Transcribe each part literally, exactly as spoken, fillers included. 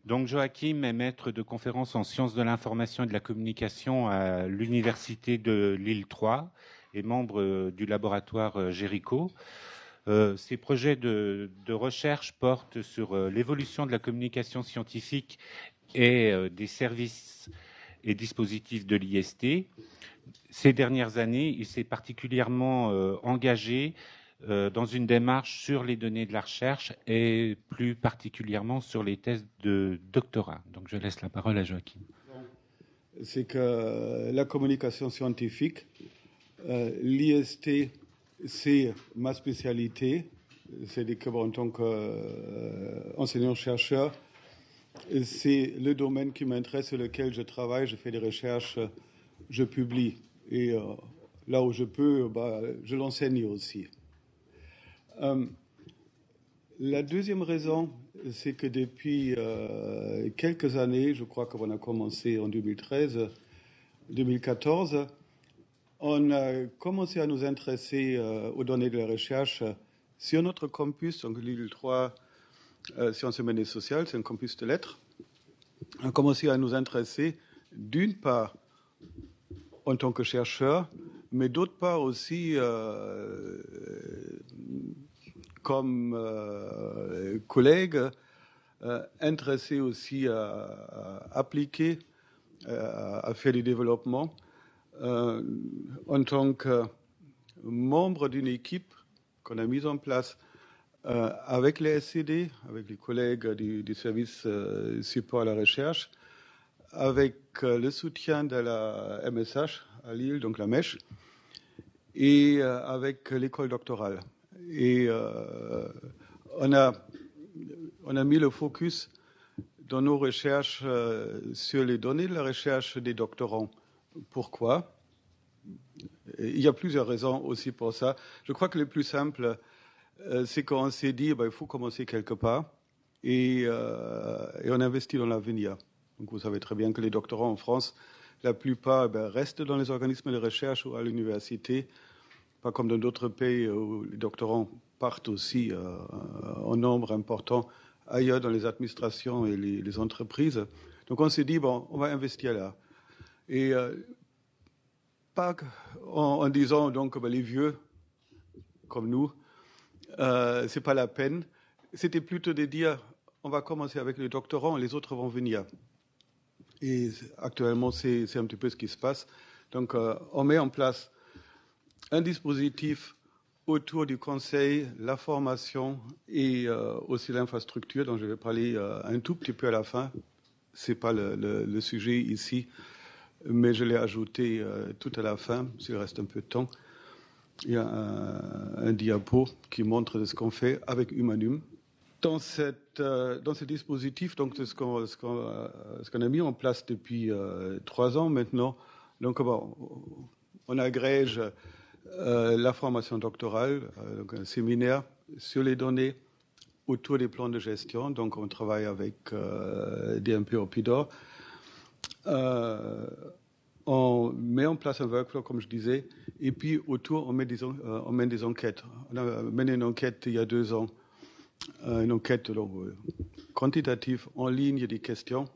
Donc Joachim est maître de conférences en sciences de l'information et de la communication à l'université de Lille trois et membre euh, du laboratoire euh, Géricault. Euh, ses projets de, de recherche portent sur euh, l'évolution de la communication scientifique et euh, des services et dispositifs de l'I S T. Ces dernières années, il s'est particulièrement euh, engagé euh, dans une démarche sur les données de la recherche et plus particulièrement sur les thèses de doctorat. Donc je laisse la parole à Joachim. C'est que la communication scientifique, euh, l'I S T, c'est ma spécialité. C'est que en tant qu'enseignant-chercheur, c'est le domaine qui m'intéresse, sur lequel je travaille, je fais des recherches, je publie. Et euh, là où je peux, bah, je l'enseigne aussi. Euh, la deuxième raison, c'est que depuis euh, quelques années, je crois qu'on a commencé en deux mille treize, deux mille quatorze, on a commencé à nous intéresser euh, aux données de la recherche sur notre campus, donc Lille trois, euh, Sciences humaines et sociales, c'est un campus de lettres. On a commencé à nous intéresser d'une part en tant que chercheur, mais d'autre part aussi euh, comme euh, collègue, euh, intéressé aussi à, à appliquer, à, à faire du développement, euh, en tant que membre d'une équipe qu'on a mise en place euh, avec les S C D, avec les collègues du, du service euh, support à la recherche, avec euh, le soutien de la M S H à Lille, donc la Mèche, et euh, avec l'école doctorale. Et euh, on, a, on a mis le focus dans nos recherches euh, sur les données de la recherche des doctorants. Pourquoi ? Il y a plusieurs raisons aussi pour ça. Je crois que le plus simple, euh, c'est qu'on s'est dit ben, il faut commencer quelque part et, euh, et on investit dans l'avenir. Donc vous savez très bien que les doctorants en France, la plupart ben, restent dans les organismes de recherche ou à l'université, pas comme dans d'autres pays où les doctorants partent aussi euh, en nombre important ailleurs dans les administrations et les, les entreprises. Donc on s'est dit, bon, on va investir là. Et euh, pas en, en disant donc ben, les vieux, comme nous, euh, c'est pas la peine. C'était plutôt de dire, on va commencer avec les doctorants, les autres vont venir. Et actuellement, c'est, c'est un petit peu ce qui se passe. Donc, euh, on met en place un dispositif autour du conseil, la formation et euh, aussi l'infrastructure, dont je vais parler euh, un tout petit peu à la fin. Ce n'est pas le, le, le sujet ici, mais je l'ai ajouté euh, tout à la fin, s'il reste un peu de temps. Il y a un, un diapo qui montre ce qu'on fait avec Humanum. Dans, cette, euh, dans ce dispositif, donc ce qu'on, ce qu'on, euh, ce qu'on a mis en place depuis euh, trois ans maintenant, donc bon, on agrège euh, la formation doctorale, euh, donc un séminaire sur les données autour des plans de gestion. Donc on travaille avec euh, D M P Opidor. Euh, on met en place un workflow, comme je disais, et puis autour on met des, euh, on mène des enquêtes. On a mené une enquête il y a deux ans. Une enquête donc, quantitative en ligne des questions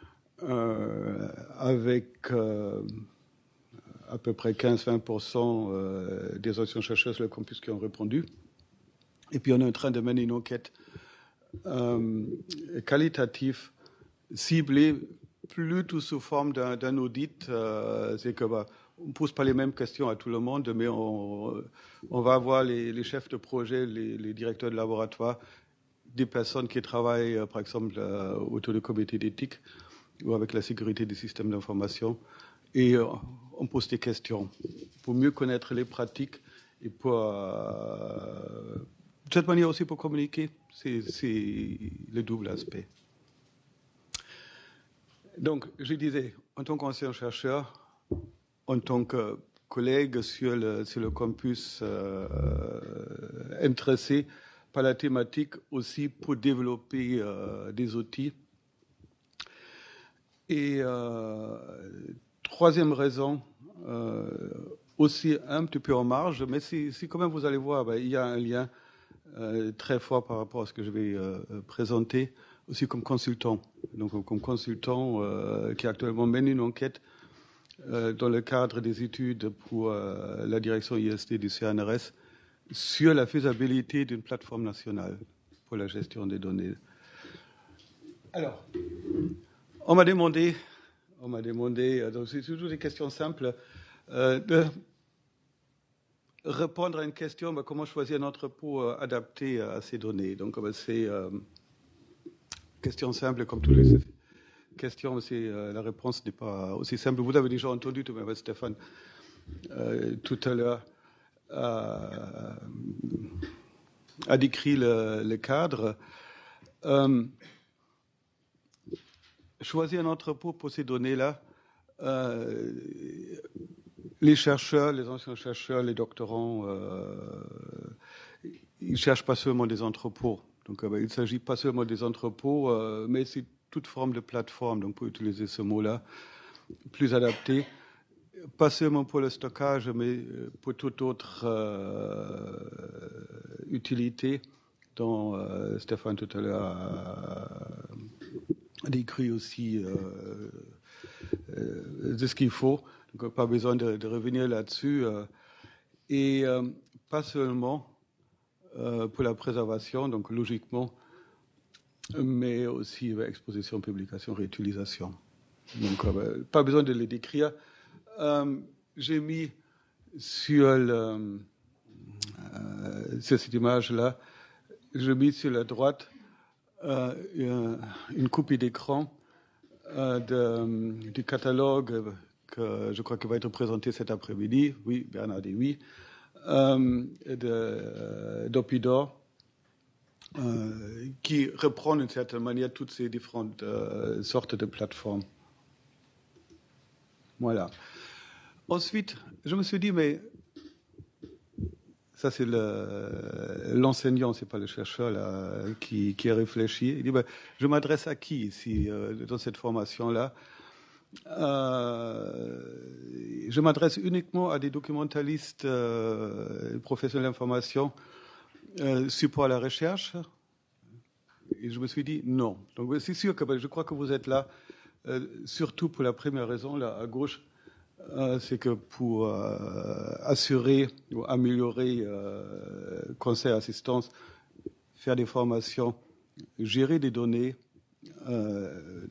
euh, avec euh, à peu près quinze à vingt pour cent euh, des enseignants-chercheurs sur le campus qui ont répondu. Et puis on est en train de mener une enquête euh, qualitative ciblée plutôt sous forme d'un, d'un audit. Euh, c'est que bah, on ne pose pas les mêmes questions à tout le monde, mais on, on va avoir les, les chefs de projet, les, les directeurs de laboratoire, des personnes qui travaillent, euh, par exemple, euh, autour du comité d'éthique ou avec la sécurité des systèmes d'information. Et euh, on pose des questions pour mieux connaître les pratiques et pour, euh, de cette manière aussi pour communiquer. C'est, c'est le double aspect. Donc, je disais, en tant qu'enseignant-chercheur, en tant que collègue sur le, sur le campus euh, intéressé par la thématique aussi pour développer euh, des outils. Et euh, troisième raison, euh, aussi un petit peu en marge, mais si, si quand même vous allez voir, ben, il y a un lien euh, très fort par rapport à ce que je vais euh, présenter, aussi comme consultant. donc comme consultant euh, qui actuellement mène une enquête euh, dans le cadre des études pour euh, la direction I S D du C N R S sur la faisabilité d'une plateforme nationale pour la gestion des données. Alors, on m'a demandé, on m'a demandé, donc c'est toujours des questions simples, euh, de répondre à une question, bah, comment choisir un entrepôt euh, adapté à ces données. Donc, bah, c'est euh, question simple comme toutes les questions. C'est, euh, la réponse n'est pas aussi simple. Vous avez déjà entendu, tout même, Stéphane, euh, tout à l'heure, a, a décrit le, le cadre. Euh, choisir un entrepôt pour ces données-là, euh, les chercheurs, les anciens chercheurs, les doctorants, euh, ils ne cherchent pas seulement des entrepôts. Donc, euh, il ne s'agit pas seulement des entrepôts, euh, mais c'est toute forme de plateforme, donc pour utiliser ce mot-là, plus adapté, pas seulement pour le stockage, mais pour toute autre euh, utilité dont euh, Stéphane tout à l'heure a, a décrit aussi euh, euh, de ce qu'il faut. Donc, pas besoin de, de revenir là-dessus. Euh, et euh, pas seulement euh, pour la préservation, donc logiquement, mais aussi euh, exposition, publication, réutilisation. Donc, euh, pas besoin de les décrire. Euh, j'ai mis sur, le, euh, sur cette image-là, j'ai mis sur la droite euh, une, une copie d'écran euh, de, du catalogue que je crois qu'il va être présenté cet après-midi. Oui, Bernard dit oui. Euh, de, d'Opidor, euh, qui reprend d'une certaine manière toutes ces différentes euh, sortes de plateformes. Voilà. Ensuite, je me suis dit, mais ça c'est le, l'enseignant, c'est pas le chercheur là, qui, qui a réfléchi. Il dit, ben, je m'adresse à qui ici euh, dans cette formation-là? Euh, je m'adresse uniquement à des documentalistes, euh, professionnels d'information, euh, support à la recherche. Et je me suis dit non. Donc c'est sûr que ben, je crois que vous êtes là, euh, surtout pour la première raison, là à gauche, euh, c'est que pour euh, assurer ou améliorer euh, conseil, assistance, faire des formations, gérer des données, euh,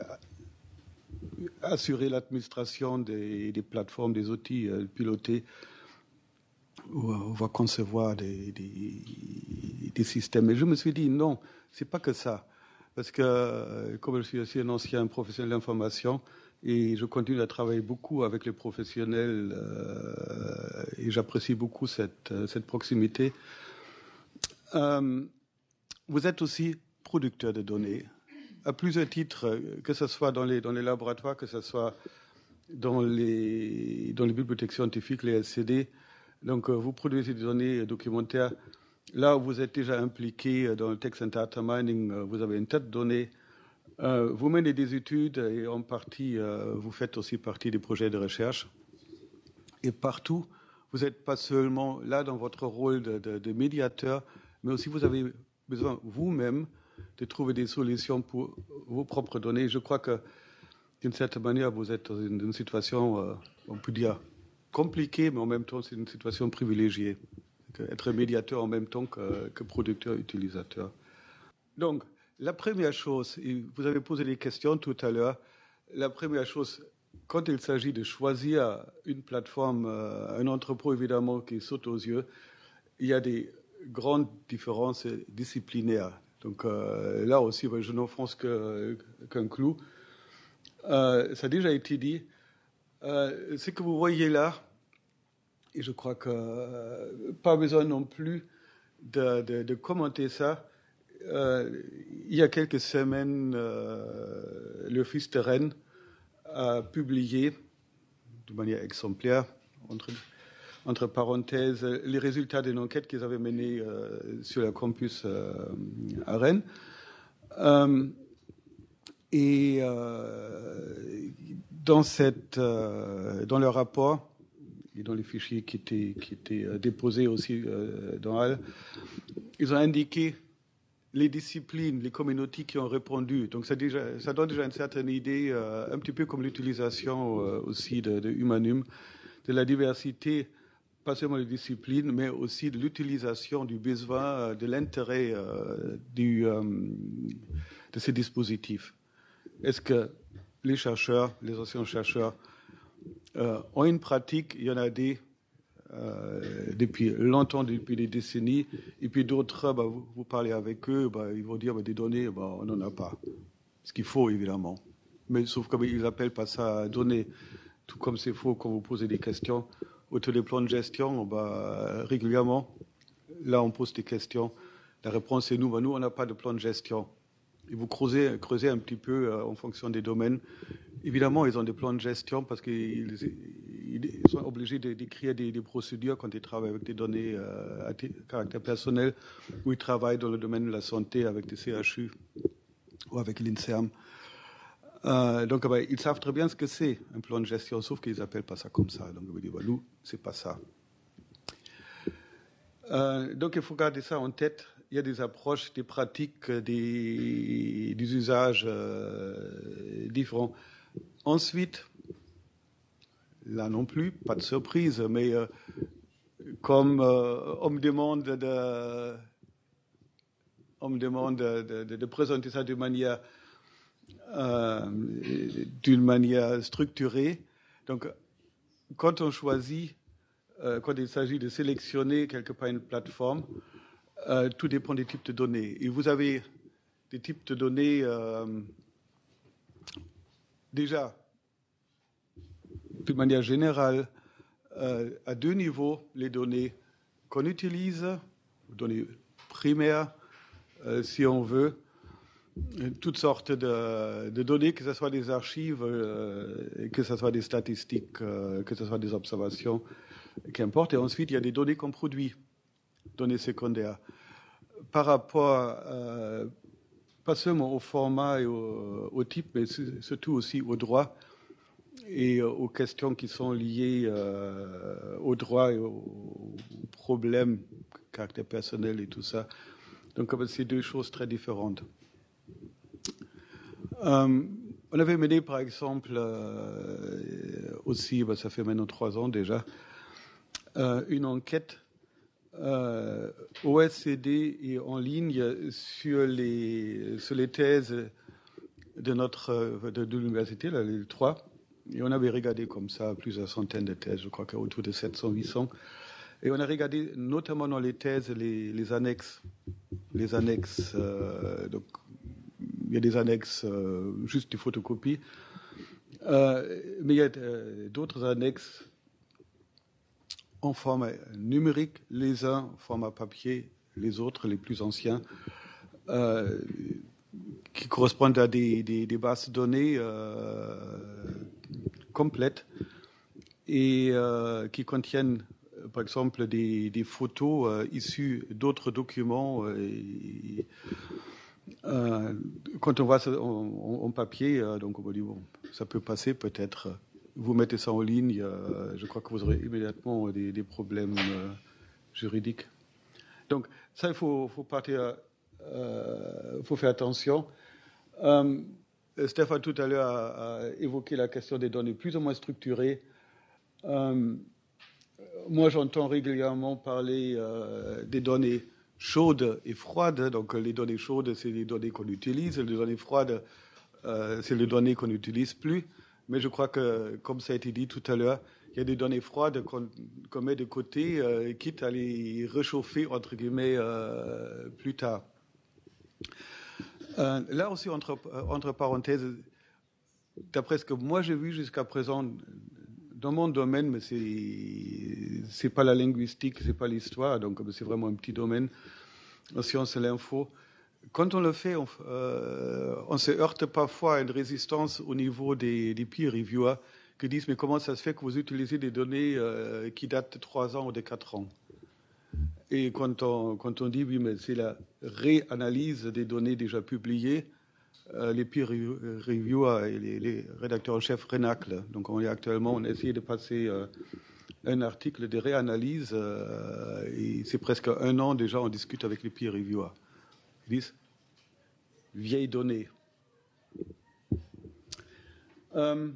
assurer l'administration des, des plateformes, des outils euh, pilotés, où on va concevoir des, des, des systèmes. Et je me suis dit, non, c'est pas que ça. Parce que, comme je suis aussi un ancien professionnel d'information, et je continue à travailler beaucoup avec les professionnels, euh, et j'apprécie beaucoup cette, cette proximité, euh, vous êtes aussi producteur de données, à plusieurs titres, que ce soit dans les, dans les laboratoires, que ce soit dans les, dans les bibliothèques scientifiques, les S C D. Donc, vous produisez des données documentaires. Là où vous êtes déjà impliqué dans le text and data mining, vous avez une tête de données. Euh, vous menez des études et en partie, euh, vous faites aussi partie des projets de recherche. Et partout, vous n'êtes pas seulement là dans votre rôle de, de, de médiateur, mais aussi vous avez besoin vous-même de trouver des solutions pour vos propres données. Je crois que d'une certaine manière, vous êtes dans une, une situation, euh, on peut dire, compliquée, mais en même temps, c'est une situation privilégiée. Être médiateur en même temps que, que producteur, utilisateur. Donc, la première chose, et vous avez posé des questions tout à l'heure, la première chose, quand il s'agit de choisir une plateforme, euh, un entrepôt évidemment qui saute aux yeux, il y a des grandes différences disciplinaires. Donc euh, là aussi, je n'enfonce que, qu'un clou. Euh, ça a déjà été dit. Euh, ce que vous voyez là, et je crois que euh, pas besoin non plus de, de, de commenter ça. Euh, il y a quelques semaines, euh, l'Office de Rennes a publié, de manière exemplaire, entre, entre parenthèses, les résultats d'une enquête qu'ils avaient menée euh, sur le campus euh, à Rennes. Euh, et euh, dans, cette, euh, dans le rapport, et dans les fichiers qui étaient, qui étaient déposés aussi euh, dans Halle, ils ont indiqué les disciplines, les communautés qui ont répondu. Donc ça, déjà, ça donne déjà une certaine idée, euh, un petit peu comme l'utilisation euh, aussi de, de Humanum, de la diversité, pas seulement des disciplines, mais aussi de l'utilisation du besoin, de l'intérêt euh, du, euh, de ces dispositifs. Est-ce que les chercheurs, les anciens chercheurs, euh, ont une pratique? Il y en a des euh, depuis longtemps, depuis des décennies, et puis d'autres, bah, vous, vous parlez avec eux, bah, ils vont dire bah, des données, bah, on n'en a pas. Ce qu'il faut, évidemment. Mais sauf qu'ils n'appellent pas ça données. Tout comme c'est faux quand vous posez des questions. Autour des plans de gestion, bah, régulièrement, là, on pose des questions. La réponse est nous. Bah, nous, on n'a pas de plan de gestion. Et vous creusez, creusez un petit peu euh, en fonction des domaines. Évidemment, ils ont des plans de gestion parce qu'ils ils sont obligés d'écrire des, des procédures quand ils travaillent avec des données euh, à caractère personnel ou ils travaillent dans le domaine de la santé avec des C H U ou avec l'INSERM. Euh, donc, bah, ils savent très bien ce que c'est un plan de gestion, sauf qu'ils n'appellent pas ça comme ça. Donc, on va dire, bah, nous, c'est pas ça. Euh, donc, il faut garder ça en tête. Il y a des approches, des pratiques, des, des usages euh, différents. Ensuite, là non plus, pas de surprise, mais euh, comme euh, on me demande de, on me demande de, de, de présenter ça de manière Euh, d'une manière structurée. Donc, quand on choisit, euh, quand il s'agit de sélectionner quelque part une plateforme, euh, tout dépend des types de données. Et vous avez des types de données euh, déjà, de manière générale, euh, à deux niveaux, les données qu'on utilise, les données primaires, euh, si on veut, toutes sortes de, de données, que ce soit des archives, euh, que ce soit des statistiques, euh, que ce soit des observations, qu'importe. Et ensuite, il y a des données qu'on produit, données secondaires. Par rapport, euh, pas seulement au format et au, au type, mais surtout aussi au droit et aux questions qui sont liées euh, au droit et aux problèmes, caractère personnel et tout ça. Donc, c'est deux choses très différentes. Euh, on avait mené, par exemple, euh, aussi, bah, ça fait maintenant trois ans déjà, euh, une enquête euh, O S C D et en ligne sur les, sur les thèses de notre de, de l'université, la L I L trois. Et on avait regardé comme ça plusieurs centaines de thèses, je crois qu'autour de sept cents, huit cents. Et on a regardé notamment dans les thèses les, les annexes. Les annexes, euh, donc, il y a des annexes, euh, juste des photocopies. Euh, mais il y a euh, d'autres annexes en format numérique, les uns en format papier, les autres, les plus anciens, euh, qui correspondent à des, des, des bases de données euh, complètes et euh, qui contiennent, par exemple, des, des photos euh, issues d'autres documents. Et, Euh, quand on voit ça en, en papier, euh, donc on va dire, bon, ça peut passer peut-être. Vous mettez ça en ligne, euh, je crois que vous aurez immédiatement des, des problèmes euh, juridiques. Donc ça, il faut, faut partir, euh, faut faire attention. Euh, Stéphane tout à l'heure a, a évoqué la question des données plus ou moins structurées. Euh, moi, j'entends régulièrement parler euh, des données chaudes et froides. Donc, les données chaudes, c'est les données qu'on utilise. Les données froides, euh, c'est les données qu'on n'utilise plus. Mais je crois que, comme ça a été dit tout à l'heure, il y a des données froides qu'on, qu'on met de côté, euh, quitte à les réchauffer, entre guillemets, euh, plus tard. Euh, là aussi, entre, entre parenthèses, d'après ce que moi j'ai vu jusqu'à présent, dans mon domaine, mais c'est c'est pas la linguistique, c'est pas l'histoire, donc c'est vraiment un petit domaine en sciences et l'info. Quand on le fait, on, euh, on se heurte parfois à une résistance au niveau des, des peer reviewers qui disent mais comment ça se fait que vous utilisez des données euh, qui datent de trois ans ou de quatre ans? Et quand on, quand on dit oui mais c'est la réanalyse des données déjà publiées, Euh, les peer reviewers et les, les rédacteurs en chef rénaclent. Donc on est actuellement, on a essayé de passer euh, un article de réanalyse euh, et c'est presque un an déjà on discute avec les peer reviewers. Ils disent vieilles données. Euh,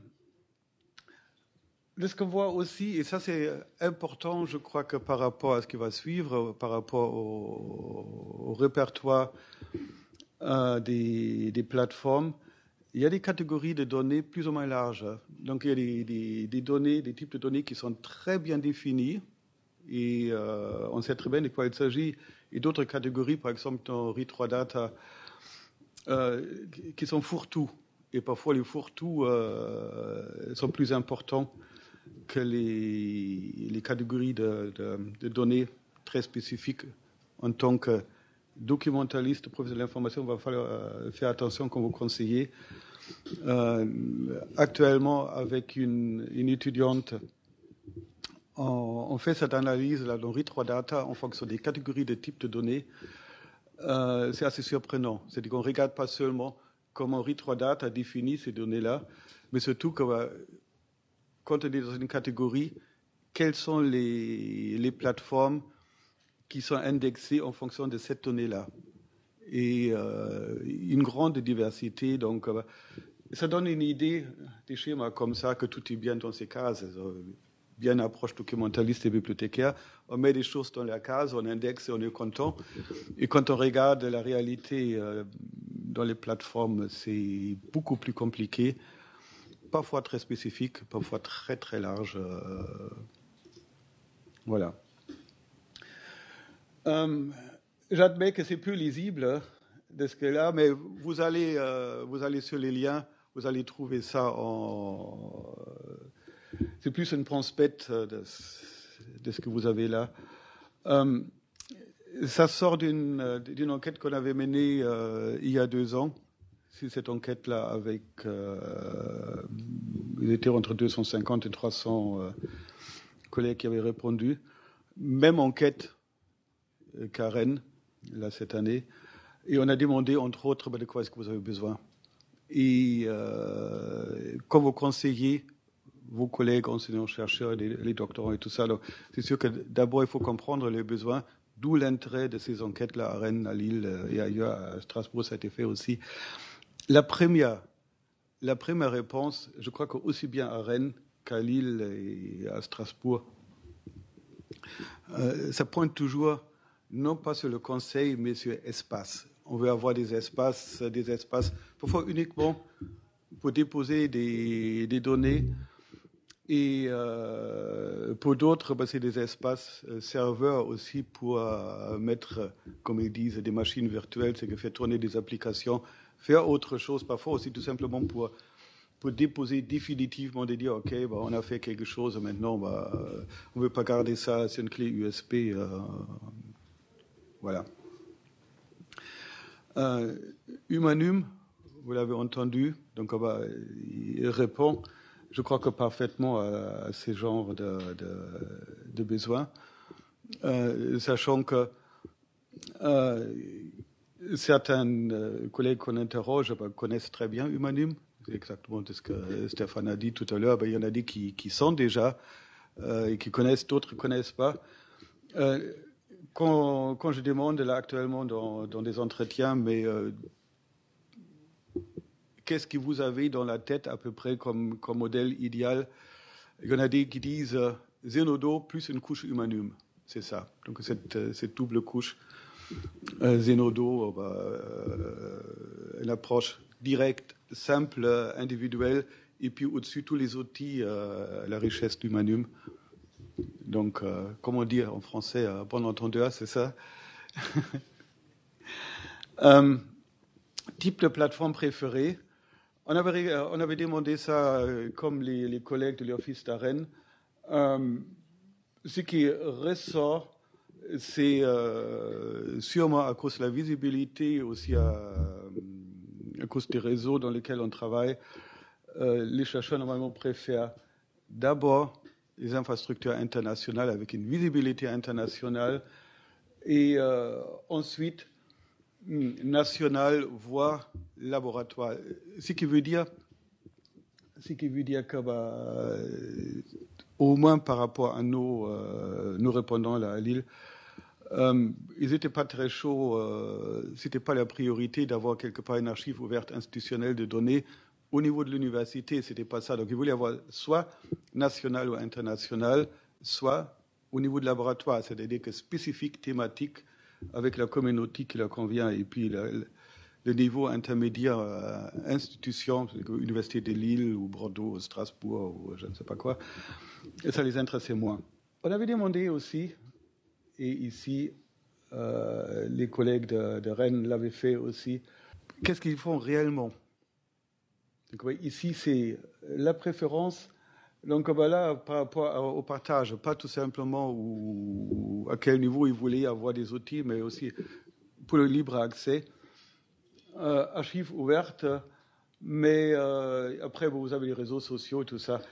ce qu'on voit aussi, et ça c'est important, je crois que par rapport à ce qui va suivre, par rapport au, au répertoire euh, des, des plateformes, il y a des catégories de données plus ou moins larges. Donc il y a des, des, des données, des types de données qui sont très bien définis, et euh, on sait très bien de quoi il s'agit, et d'autres catégories, par exemple dans R I trois Data, euh, qui sont fourre-tout. Et parfois les fourre-tout euh, sont plus importants que les, les catégories de, de, de données très spécifiques. En tant que documentaliste, professeur de l'information, il va falloir faire attention quand vous conseillez. Euh, actuellement, avec une, une étudiante, on, on fait cette analyse là, dans R I trois Data en fonction des catégories de types de données. Euh, c'est assez surprenant. C'est-à-dire qu'on ne regarde pas seulement comment R I trois Data a défini ces données-là, mais surtout que, quand on est dans une catégorie, quelles sont les, les plateformes qui sont indexées en fonction de cette donnée-là. Et euh, une grande diversité. Donc, euh, ça donne une idée des schémas comme ça, que tout est bien dans ces cases. Bien approche documentaliste et bibliothécaire. On met des choses dans la case, on indexe et on est content. Et quand on regarde la réalité euh, dans les plateformes, c'est beaucoup plus compliqué. Parfois très spécifique, parfois très très large. Euh, voilà. Euh, J'admets que c'est plus lisible de ce que là, mais vous allez, euh, vous allez sur les liens, vous allez trouver ça en. C'est plus une prospecte de, de ce que vous avez là. Euh, ça sort d'une d'une enquête qu'on avait menée euh, il y a deux ans. C'est cette enquête-là avec, euh, il était entre deux cent cinquante et trois cents euh, collègues qui avaient répondu. Même enquête euh, qu'à Rennes, là, cette année. Et on a demandé, entre autres, de quoi est-ce que vous avez besoin. Et euh, quand vous conseillez vos collègues enseignants-chercheurs, les, les doctorants et tout ça, c'est sûr que d'abord, il faut comprendre les besoins, d'où l'intérêt de ces enquêtes-là à Rennes, à Lille et ailleurs, à Strasbourg, ça a été fait aussi. La première, la première réponse, je crois qu'aussi bien à Rennes qu'à Lille et à Strasbourg, euh, ça pointe toujours, non pas sur le conseil, mais sur espace. On veut avoir des espaces, des espaces, parfois uniquement pour déposer des, des données. Et euh, pour d'autres, ben, c'est des espaces euh, serveurs aussi pour euh, mettre, comme ils disent, des machines virtuelles, c'est que faire tourner des applications, faire autre chose, parfois aussi tout simplement pour, pour déposer définitivement, de dire, OK, ben, on a fait quelque chose, maintenant, ben, euh, on ne veut pas garder ça, c'est une clé U S B. Euh, voilà. Euh, Humanum, vous l'avez entendu, donc ben, il répond, je crois que parfaitement à, à ces genres de, de, de besoins, euh, sachant que euh, certains euh, collègues qu'on interroge ben, connaissent très bien Humanum. C'est exactement ce que Stéphane a dit tout à l'heure. Ben, il y en a des qui, qui sont déjà euh, et qui connaissent, d'autres ne connaissent pas. Euh, quand, quand je demande là actuellement dans, dans des entretiens, mais euh, qu'est-ce que vous avez dans la tête à peu près comme, comme modèle idéal? Il y en a des qui disent euh, Zenodo plus une couche Humanum. C'est ça. Donc cette, cette double couche euh, Zenodo, bah, euh, une approche directe, simple, individuelle, et puis au-dessus tous les outils, euh, la richesse d'Humanum. Donc, euh, comment dire en français, euh, bon entendeur, c'est ça. euh, Type de plateforme préférée. On avait, on avait demandé ça euh, comme les, les collègues de l'Office d'Arène. Euh, ce qui ressort, c'est euh, sûrement à cause de la visibilité, aussi à, à cause des réseaux dans lesquels on travaille. Euh, les chercheurs normalement préfèrent d'abord les infrastructures internationales avec une visibilité internationale et euh, ensuite nationale, voire laboratoire. Ce qui veut dire, ce qui veut dire que, bah, au moins par rapport à nos, euh, nos répondants là, à Lille, Euh, ils n'étaient pas très chauds, euh, ce n'était pas la priorité d'avoir quelque part une archive ouverte institutionnelle de données au niveau de l'université, ce n'était pas ça. Donc ils voulaient avoir soit national ou international, soit au niveau de laboratoire, c'est-à-dire que spécifique, thématique, avec la communauté qui leur convient, et puis le, le niveau intermédiaire, euh, institution, Université de Lille ou Bordeaux, ou Strasbourg, ou je ne sais pas quoi, et ça les intéressait moins. On avait demandé aussi, et ici, euh, les collègues de, de Rennes l'avaient fait aussi, qu'est-ce qu'ils font réellement? Donc, oui, ici, c'est la préférence. Donc voilà, par rapport au partage, pas tout simplement où, à quel niveau ils voulaient avoir des outils, mais aussi pour le libre accès. Euh, archives ouvertes, mais euh, après, vous avez les réseaux sociaux, tout ça.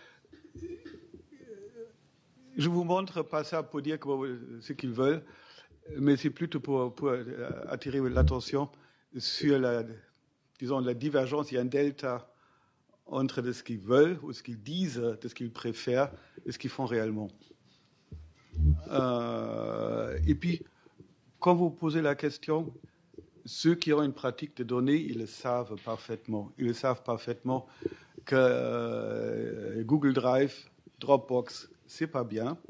Je vous montre pas ça pour dire que, ce qu'ils veulent, mais c'est plutôt pour, pour attirer l'attention sur la, disons, la divergence. Il y a un delta entre de ce qu'ils veulent ou ce qu'ils disent, de ce qu'ils préfèrent et ce qu'ils font réellement. Euh, et puis, quand vous posez la question, ceux qui ont une pratique de données, ils le savent parfaitement. Ils le savent parfaitement que euh, Google Drive, Dropbox, c'est pas bien.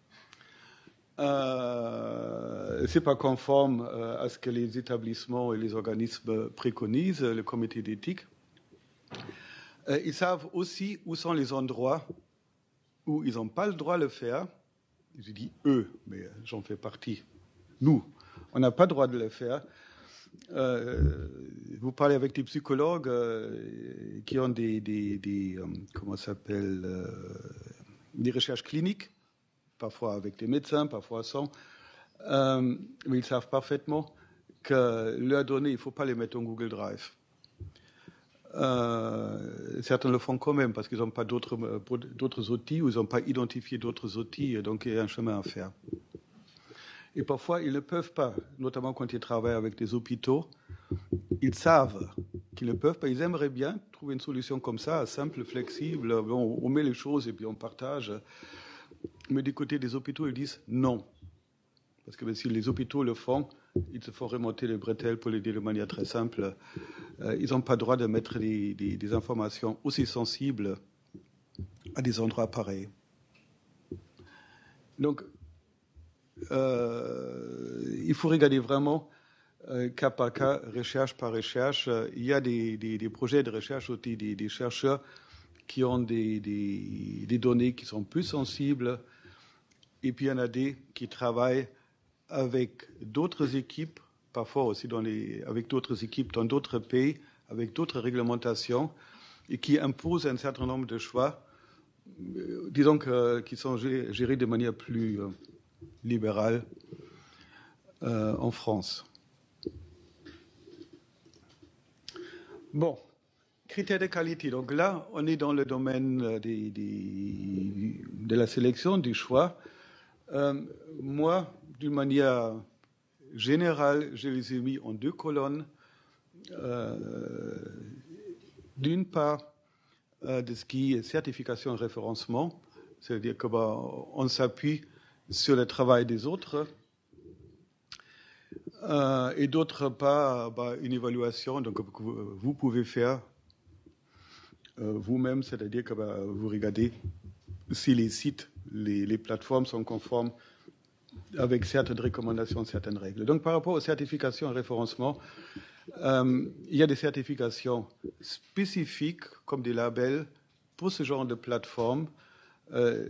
Euh, c'est pas conforme euh, à ce que les établissements et les organismes préconisent, le comité d'éthique. Euh, ils savent aussi où sont les endroits où ils n'ont pas le droit de le faire. Je dis eux, mais j'en fais partie. Nous, on n'a pas le droit de le faire. Euh, vous parlez avec des psychologues euh, qui ont des, des, des euh, comment ça s'appelle, euh, des recherches cliniques, parfois avec des médecins, parfois sans. Euh, mais ils savent parfaitement que leurs données, il ne faut pas les mettre en Google Drive. Euh, certains le font quand même parce qu'ils n'ont pas d'autres, d'autres outils ou ils n'ont pas identifié d'autres outils, donc il y a un chemin à faire. Et parfois, ils ne peuvent pas, notamment quand ils travaillent avec des hôpitaux, ils savent qu'ils ne peuvent pas. Ils aimeraient bien trouver une solution comme ça, simple, flexible. Bon, on met les choses et puis on partage. Mais du côté des hôpitaux, ils disent non. Parce que si les hôpitaux le font, ils se font remonter les bretelles, pour le dire de manière très simple. Euh, ils n'ont pas le droit de mettre des, des, des informations aussi sensibles à des endroits pareils. Donc, euh, il faut regarder vraiment euh, cas par cas, recherche par recherche. Il y a des, des, des projets de recherche aussi, des, des chercheurs qui ont des, des, des données qui sont plus sensibles. Et puis il y en a des qui travaillent avec d'autres équipes, parfois aussi dans les, avec d'autres équipes dans d'autres pays, avec d'autres réglementations, et qui imposent un certain nombre de choix, euh, disons que, qui sont gérés de manière plus euh, libérale euh, en France. Bon, critères de qualité. Donc là, on est dans le domaine des, des, de la sélection, du choix. Euh, moi, d'une manière générale, je les ai mis en deux colonnes. Euh, d'une part, euh, de ce qui est certification et référencement, c'est-à-dire qu'on bah, s'appuie sur le travail des autres. Euh, et d'autre part, bah, une évaluation donc, que vous pouvez faire euh, vous-même, c'est-à-dire que bah, vous regardez si les sites, les, les plateformes sont conformes avec certaines recommandations, certaines règles. Donc, par rapport aux certifications et référencement, euh, il y a des certifications spécifiques, comme des labels, pour ce genre de plateforme. Euh,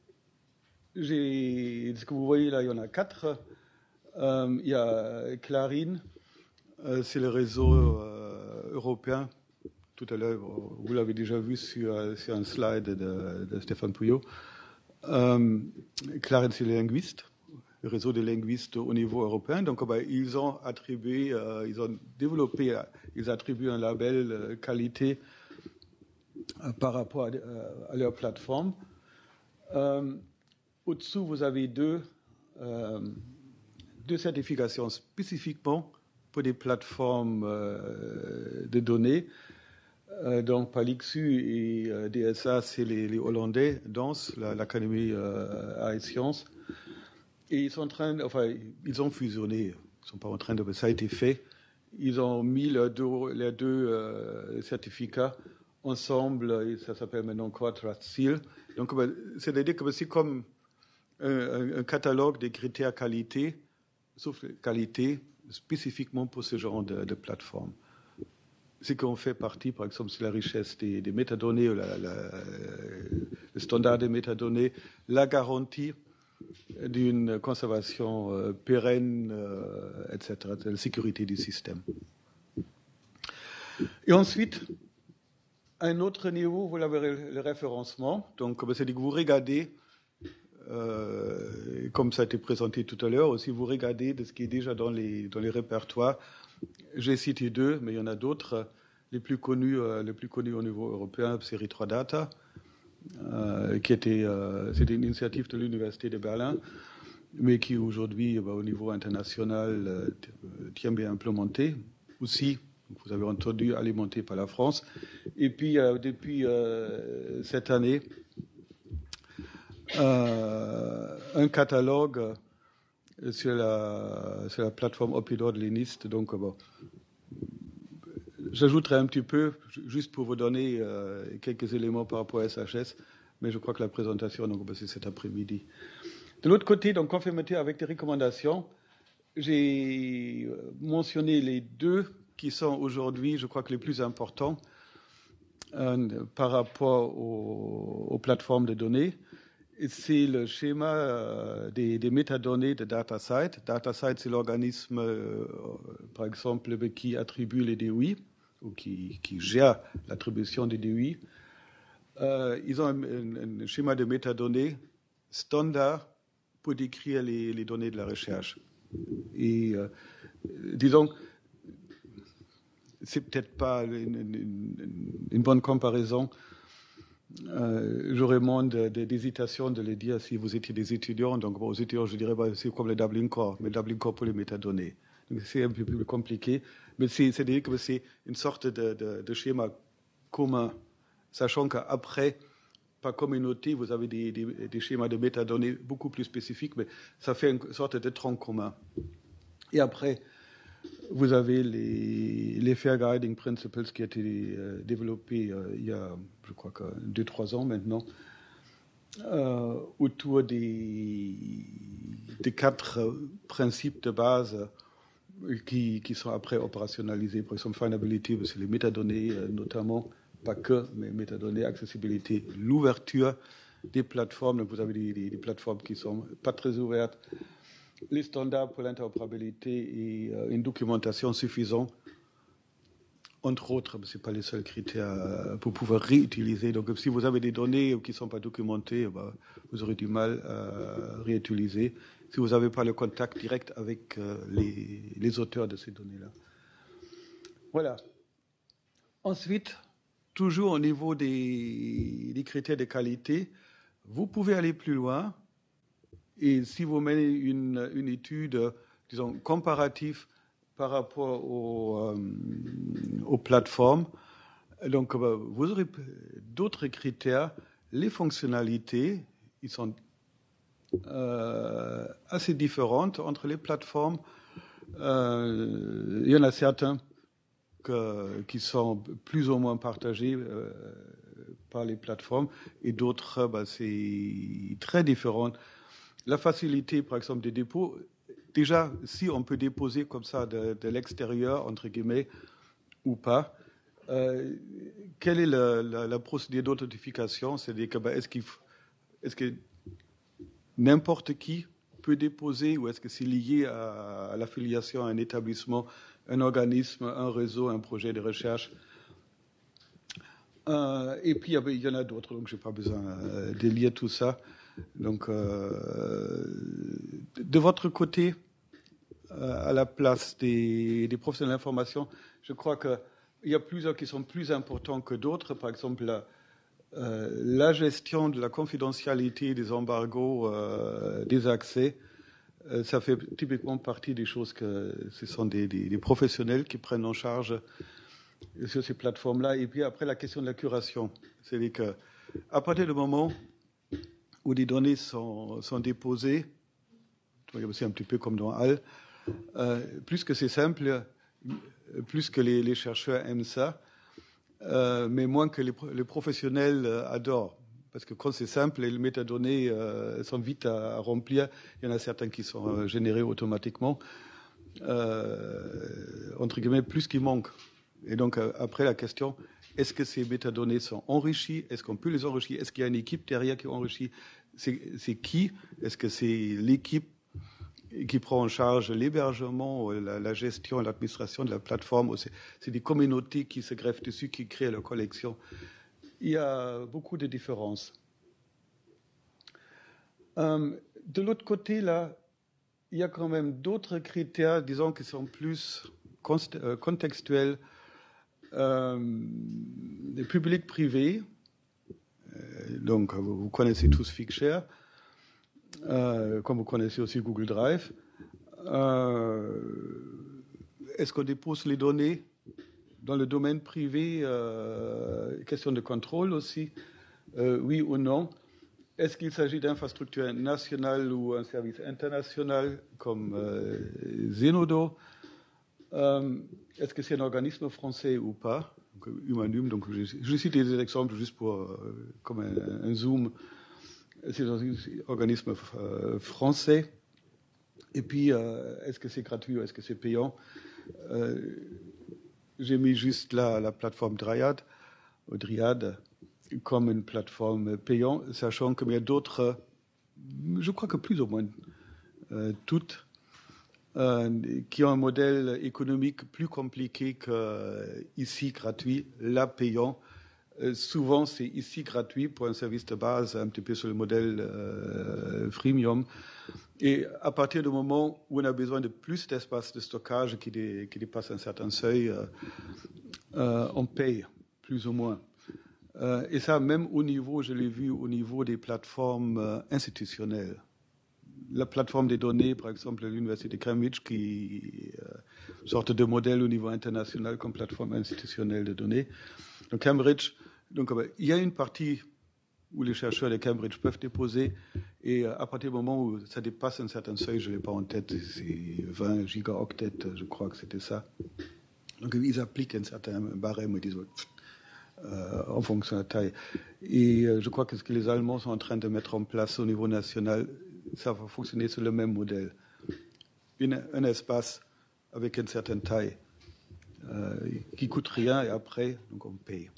j'ai, ce que vous voyez là, il y en a quatre. Euh, il y a Clarine, euh, c'est le réseau euh, européen. Tout à l'heure, vous l'avez déjà vu sur, sur un slide de, de Stéphane Pouillot. Euh, Clarine, c'est les linguistes, le réseau des linguistes au niveau européen. Donc, bah, ils ont attribué, euh, ils ont développé, euh, ils attribuent un label euh, qualité euh, par rapport à, euh, à leur plateforme. Euh, au-dessous, vous avez deux, euh, deux certifications spécifiquement pour des plateformes euh, de données. Euh, donc, Palixu et euh, D S A, c'est les, les Hollandais, D A N S, l'Académie euh, Arts et Sciences. et ils sont en train, enfin, ils ont fusionné, ils ne sont pas en train de, ça a été fait. Ils ont mis les deux, les deux euh, certificats ensemble, et ça s'appelle maintenant Quadrat Seal. Donc, c'est-à-dire que c'est comme un, un catalogue des critères qualité, sauf qualité, spécifiquement pour ce genre de, de plateforme. Ce qu'on fait partie, par exemple, c'est la richesse des, des métadonnées, la, la, le standard des métadonnées, la garantie d'une conservation euh, pérenne, euh, et cetera, la sécurité du système. Et ensuite, un autre niveau, vous l'avez le référencement. Donc, c'est-à-dire que vous regardez, euh, comme ça a été présenté tout à l'heure, aussi vous regardez de ce qui est déjà dans les, dans les répertoires. J'ai cité deux, mais il y en a d'autres. Les plus connus, euh, les plus connus au niveau européen, c'est Erythrodata, euh, qui était, euh, c'était une initiative de l'Université de Berlin, mais qui aujourd'hui, bah, au niveau international, euh, tient bien implémenté. Aussi, vous avez entendu, alimenté par la France. Et puis, euh, depuis euh, cette année, euh, un catalogue sur la, sur la plateforme Opidord Linist. Donc, bon, j'ajouterai un petit peu, juste pour vous donner euh, quelques éléments par rapport à S H S, mais je crois que la présentation, donc, c'est cet après-midi. De l'autre côté, donc, conformité avec des recommandations, j'ai mentionné les deux qui sont aujourd'hui, je crois que les plus importants euh, par rapport aux, aux plateformes de données. C'est le schéma euh, des, des métadonnées de DataCite. DataCite, c'est l'organisme, euh, par exemple, qui attribue les D O I ou qui, qui gère l'attribution des D O I. Euh, ils ont un, un, un schéma de métadonnées standard pour décrire les, les données de la recherche. Et euh, disons, c'est peut-être pas une, une, une bonne comparaison. Euh, J'aurais moins d'hésitation de, de, de les dire si vous étiez des étudiants. Donc, bon, aux étudiants, je dirais, bah, c'est comme le Dublin Core, mais Dublin Core pour les métadonnées. Donc, c'est un peu plus compliqué. Mais c'est-à-dire que c'est une sorte de, de, de schéma commun, sachant qu'après, par communauté, vous avez des, des, des schémas de métadonnées beaucoup plus spécifiques, mais ça fait une sorte de tronc commun. Et après, vous avez les, les Fair Guiding Principles qui a été euh, développé euh, il y a, je crois, que deux, trois ans maintenant, euh, autour des, des quatre principes de base qui, qui sont après opérationnalisés. Par exemple, Findability, c'est les métadonnées, euh, notamment, pas que, mais métadonnées, accessibilité, l'ouverture des plateformes. Donc, vous avez des, des, des plateformes qui ne sont pas très ouvertes, les standards pour l'interopérabilité et euh, une documentation suffisante, entre autres, ce n'est pas les seuls critères pour pouvoir réutiliser. Donc, si vous avez des données qui ne sont pas documentées, bah, vous aurez du mal à réutiliser si vous n'avez pas le contact direct avec euh, les, les auteurs de ces données-là. Voilà. Ensuite, toujours au niveau des, des critères de qualité, vous pouvez aller plus loin. Et si vous menez une, une étude, disons, comparative par rapport aux, euh, aux plateformes, donc bah, vous aurez d'autres critères. Les fonctionnalités, ils sont euh, assez différentes entre les plateformes. Euh, il y en a certains que, qui sont plus ou moins partagés euh, par les plateformes, et d'autres, bah, c'est très différent. La facilité, par exemple, des dépôts, déjà, si on peut déposer comme ça de, de l'extérieur, entre guillemets, ou pas, euh, quelle est la, la, la procédure d'authentification? C'est-à-dire que, ben, est-ce qu'il, est-ce que n'importe qui peut déposer, ou est-ce que c'est lié à, à l'affiliation à un établissement, un organisme, un réseau, un projet de recherche? Euh, et puis, il y en a d'autres, donc je n'ai pas besoin de lire tout ça. Donc, euh, de votre côté, euh, à la place des, des professionnels de l'information, je crois qu'il y a plusieurs qui sont plus importants que d'autres. Par exemple, la, euh, la gestion de la confidentialité des embargos, euh, des accès, euh, ça fait typiquement partie des choses que ce sont des, des, des professionnels qui prennent en charge sur ces plateformes-là. Et puis après, la question de la curation. C'est-à-dire qu'à partir du moment où des données sont, sont déposées, c'est un petit peu comme dans Al. Euh, plus que c'est simple, plus que les, les chercheurs aiment ça, euh, mais moins que les, les professionnels adorent. Parce que quand c'est simple, les métadonnées euh, sont vite à, à remplir. Il y en a certains qui sont euh, générés automatiquement. Euh, entre guillemets, plus qu'il manque. Et donc, euh, après, la question, est-ce que ces métadonnées sont enrichies? Est-ce qu'on peut les enrichir? Est-ce qu'il y a une équipe derrière qui enrichit? C'est, c'est qui? Est-ce que c'est l'équipe qui prend en charge l'hébergement, la, la gestion, l'administration de la plateforme? C'est, c'est des communautés qui se greffent dessus, qui créent leur collection. Il y a beaucoup de différences. Euh, de l'autre côté, là, il y a quand même d'autres critères, disons, qui sont plus contextuels. Euh, les publics privés, euh, donc vous connaissez tous Figshare, euh, comme vous connaissez aussi Google Drive. Euh, est-ce qu'on dépose les données dans le domaine privé? euh, Question de contrôle aussi, euh, oui ou non? Est-ce qu'il s'agit d'infrastructures nationales ou un service international comme euh, Zenodo? euh, Est-ce que c'est un organisme français ou pas? Donc, Humanum, donc je, je cite des exemples juste pour euh, comme un, un zoom. C'est un organisme euh, français. Et puis, euh, est-ce que c'est gratuit ou est-ce que c'est payant? euh, J'ai mis juste là la plateforme Dryad, ou Dryad, comme une plateforme payante, sachant qu'il y a d'autres, je crois que plus ou moins euh, toutes, euh, qui ont un modèle économique plus compliqué qu'ici gratuit, là payant. Euh, souvent, c'est ici gratuit pour un service de base, un petit peu sur le modèle euh, freemium. Et à partir du moment où on a besoin de plus d'espace de stockage qui, dé, qui dépasse un certain seuil, euh, euh, on paye plus ou moins. Euh, et ça, même au niveau, je l'ai vu, au niveau des plateformes euh, institutionnelles. La plateforme des données, par exemple, de l'Université de Cambridge, qui euh, sorte de modèle au niveau international comme plateforme institutionnelle de données. Donc, Cambridge, donc, euh, il y a une partie où les chercheurs de Cambridge peuvent déposer, et euh, à partir du moment où ça dépasse un certain seuil, je ne l'ai pas en tête, c'est vingt gigaoctets, je crois que c'était ça. Donc, ils appliquent un certain barème, ils disent, Euh, en fonction de la taille. Et euh, je crois que ce que les Allemands sont en train de mettre en place au niveau national, ça va fonctionner sur le même modèle. Une, un espace avec une certaine taille euh, qui coûte rien et après, donc on paye.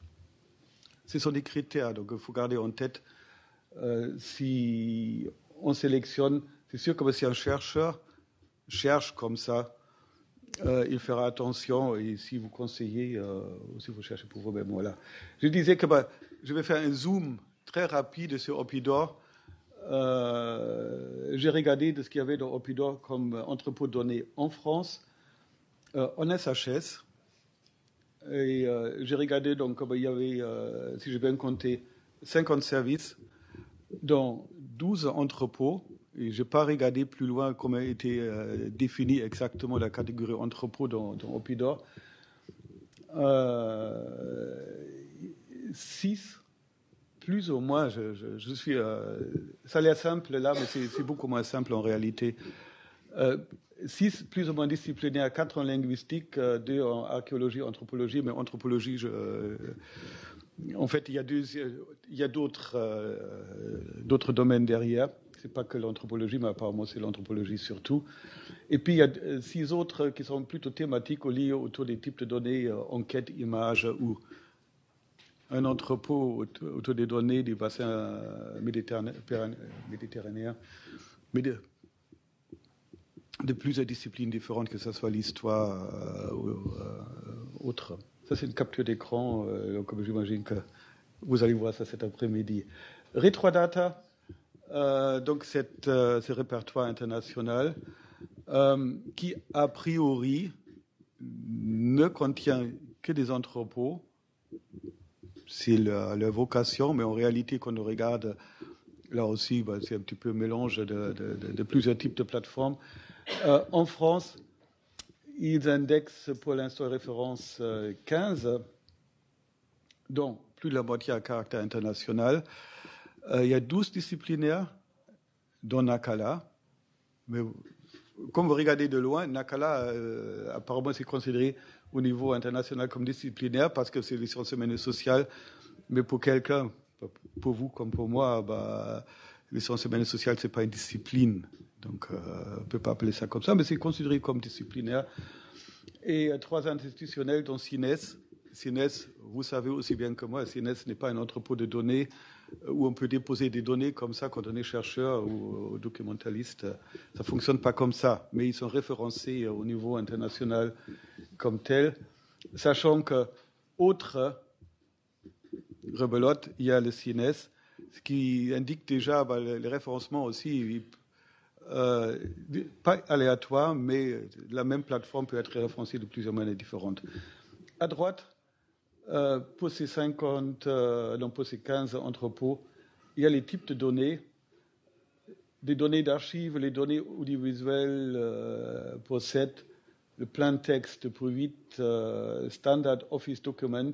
Ce sont des critères, donc il faut garder en tête euh, si on sélectionne, c'est sûr que si un chercheur cherche comme ça, Euh, il fera attention, et si vous conseillez, euh, si vous cherchez pour vous-même, voilà. Je disais que bah, je vais faire un zoom très rapide sur Opidor. Euh, j'ai regardé de ce qu'il y avait dans Opidor comme entrepôt de données en France, euh, en S H S. Et euh, j'ai regardé, donc, bah, il y avait, euh, si j'ai bien compté, cinquante services dans douze entrepôts. Et je n'ai pas regardé plus loin comment a été euh, définie exactement la catégorie entrepôt dans, dans Opidor. Euh, six, plus ou moins, je, je, je suis. Euh, ça a l'air simple là, mais c'est, c'est beaucoup moins simple en réalité. Euh, six, plus ou moins disciplinaires, quatre en linguistique, euh, deux en archéologie, anthropologie, mais anthropologie, je, euh, en fait, il y a, deux, il y a d'autres, euh, d'autres domaines derrière. Ce n'est pas que l'anthropologie, mais apparemment c'est l'anthropologie surtout. Et puis il y a six autres qui sont plutôt thématiques ou liées autour des types de données, euh, enquête, images, ou un entrepôt autour des données du bassin méditerranéen, mais de, de plusieurs disciplines différentes, que ce soit l'histoire euh, ou euh, autre. Ça, c'est une capture d'écran, euh, donc j'imagine que vous allez voir ça cet après-midi. Retrodata. Euh, donc cette, euh, ce répertoire international euh, qui a priori ne contient que des entrepôts, c'est leur, leur vocation, mais en réalité quand on regarde là aussi bah, c'est un petit peu un mélange de, de, de, de plusieurs types de plateformes. Euh, en France, ils indexent pour l'instant référence euh, quinze, dont plus de la moitié à caractère international. Euh, il y a douze disciplinaires, dont Nakala, mais comme vous regardez de loin, Nakala, euh, apparemment, c'est considéré au niveau international comme disciplinaire parce que c'est les sciences humaines et sociales. Mais pour quelqu'un, pour vous comme pour moi, bah, les sciences humaines et sociales, c'est pas une discipline. Donc, euh, on ne peut pas appeler ça comme ça, mais c'est considéré comme disciplinaire. Et euh, trois institutionnels, dont C I N E S. C I N E S, vous savez aussi bien que moi, C I N E S n'est pas un entrepôt de données où on peut déposer des données comme ça quand on est chercheur ou, ou documentaliste. Ça ne fonctionne pas comme ça, mais ils sont référencés au niveau international comme tels, sachant que, autre rebelote, il y a le C I N E S, ce qui indique déjà bah, les référencements aussi, euh, pas aléatoires, mais la même plateforme peut être référencée de plusieurs manières différentes. À droite, Euh, pour ces cinquante, euh, non, pour ces quinze entrepôts, il y a les types de données, des données d'archives, les données audiovisuelles euh, pour sept, le plein texte pour huit, euh, Standard Office Document.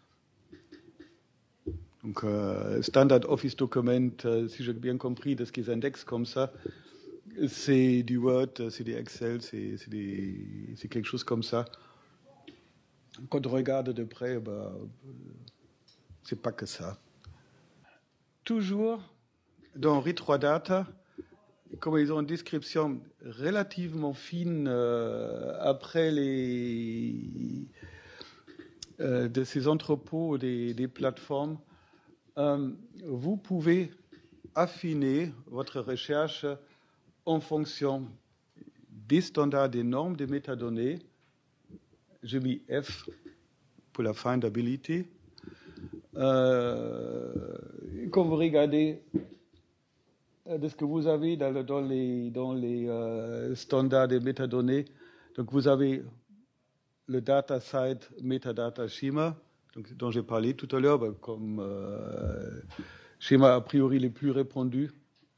Donc, euh, Standard Office Document, euh, si j'ai bien compris de ce qu'ils indexent comme ça, c'est du Word, c'est des Excel, c'est, c'est, des, c'est quelque chose comme ça. Quand on regarde de près, bah, c'est pas que ça. Toujours dans Retrodata, comme ils ont une description relativement fine euh, après les euh, de ces entrepôts, des, des plateformes, euh, vous pouvez affiner votre recherche en fonction des standards, des normes, des métadonnées. J'ai mis F pour la findability. Euh, quand vous regardez de ce que vous avez dans, le, dans les, dans les euh, standards des métadonnées, donc vous avez le data-side metadata schema, donc, dont j'ai parlé tout à l'heure, ben, comme euh, schéma a priori les plus répandus.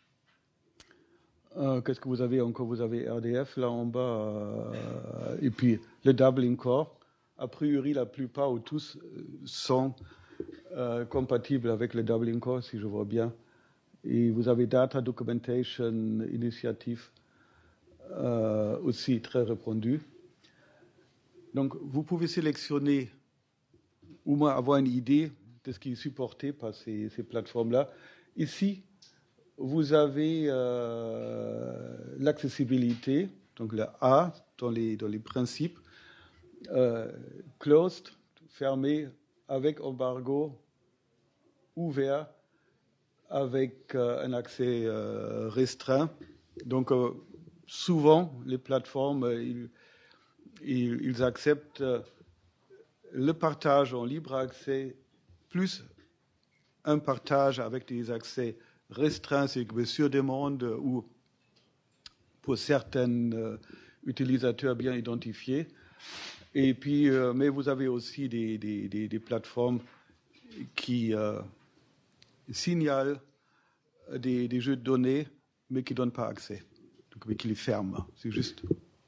Euh, qu'est-ce que vous avez encore? Vous avez R D F là en bas, euh, et puis le doubling core. A priori, la plupart ou tous sont euh, compatibles avec le doubling core, si je vois bien. Et vous avez Data Documentation Initiative euh, aussi très répandu. Donc, vous pouvez sélectionner ou moins avoir une idée de ce qui est supporté par ces, ces plateformes-là. Ici, vous avez euh, l'accessibilité, donc le A dans les, dans les principes, euh, closed, fermé, avec embargo, ouvert, avec euh, un accès euh, restreint. Donc, euh, souvent, les plateformes, euh, ils, ils, ils acceptent euh, le partage en libre accès, plus un partage avec des accès restreints, c'est que sur demande ou pour certains euh, utilisateurs bien identifiés. Et puis, euh, mais vous avez aussi des, des, des, des plateformes qui euh, signalent des, des jeux de données, mais qui ne donnent pas accès, donc, mais qui les ferment. C'est juste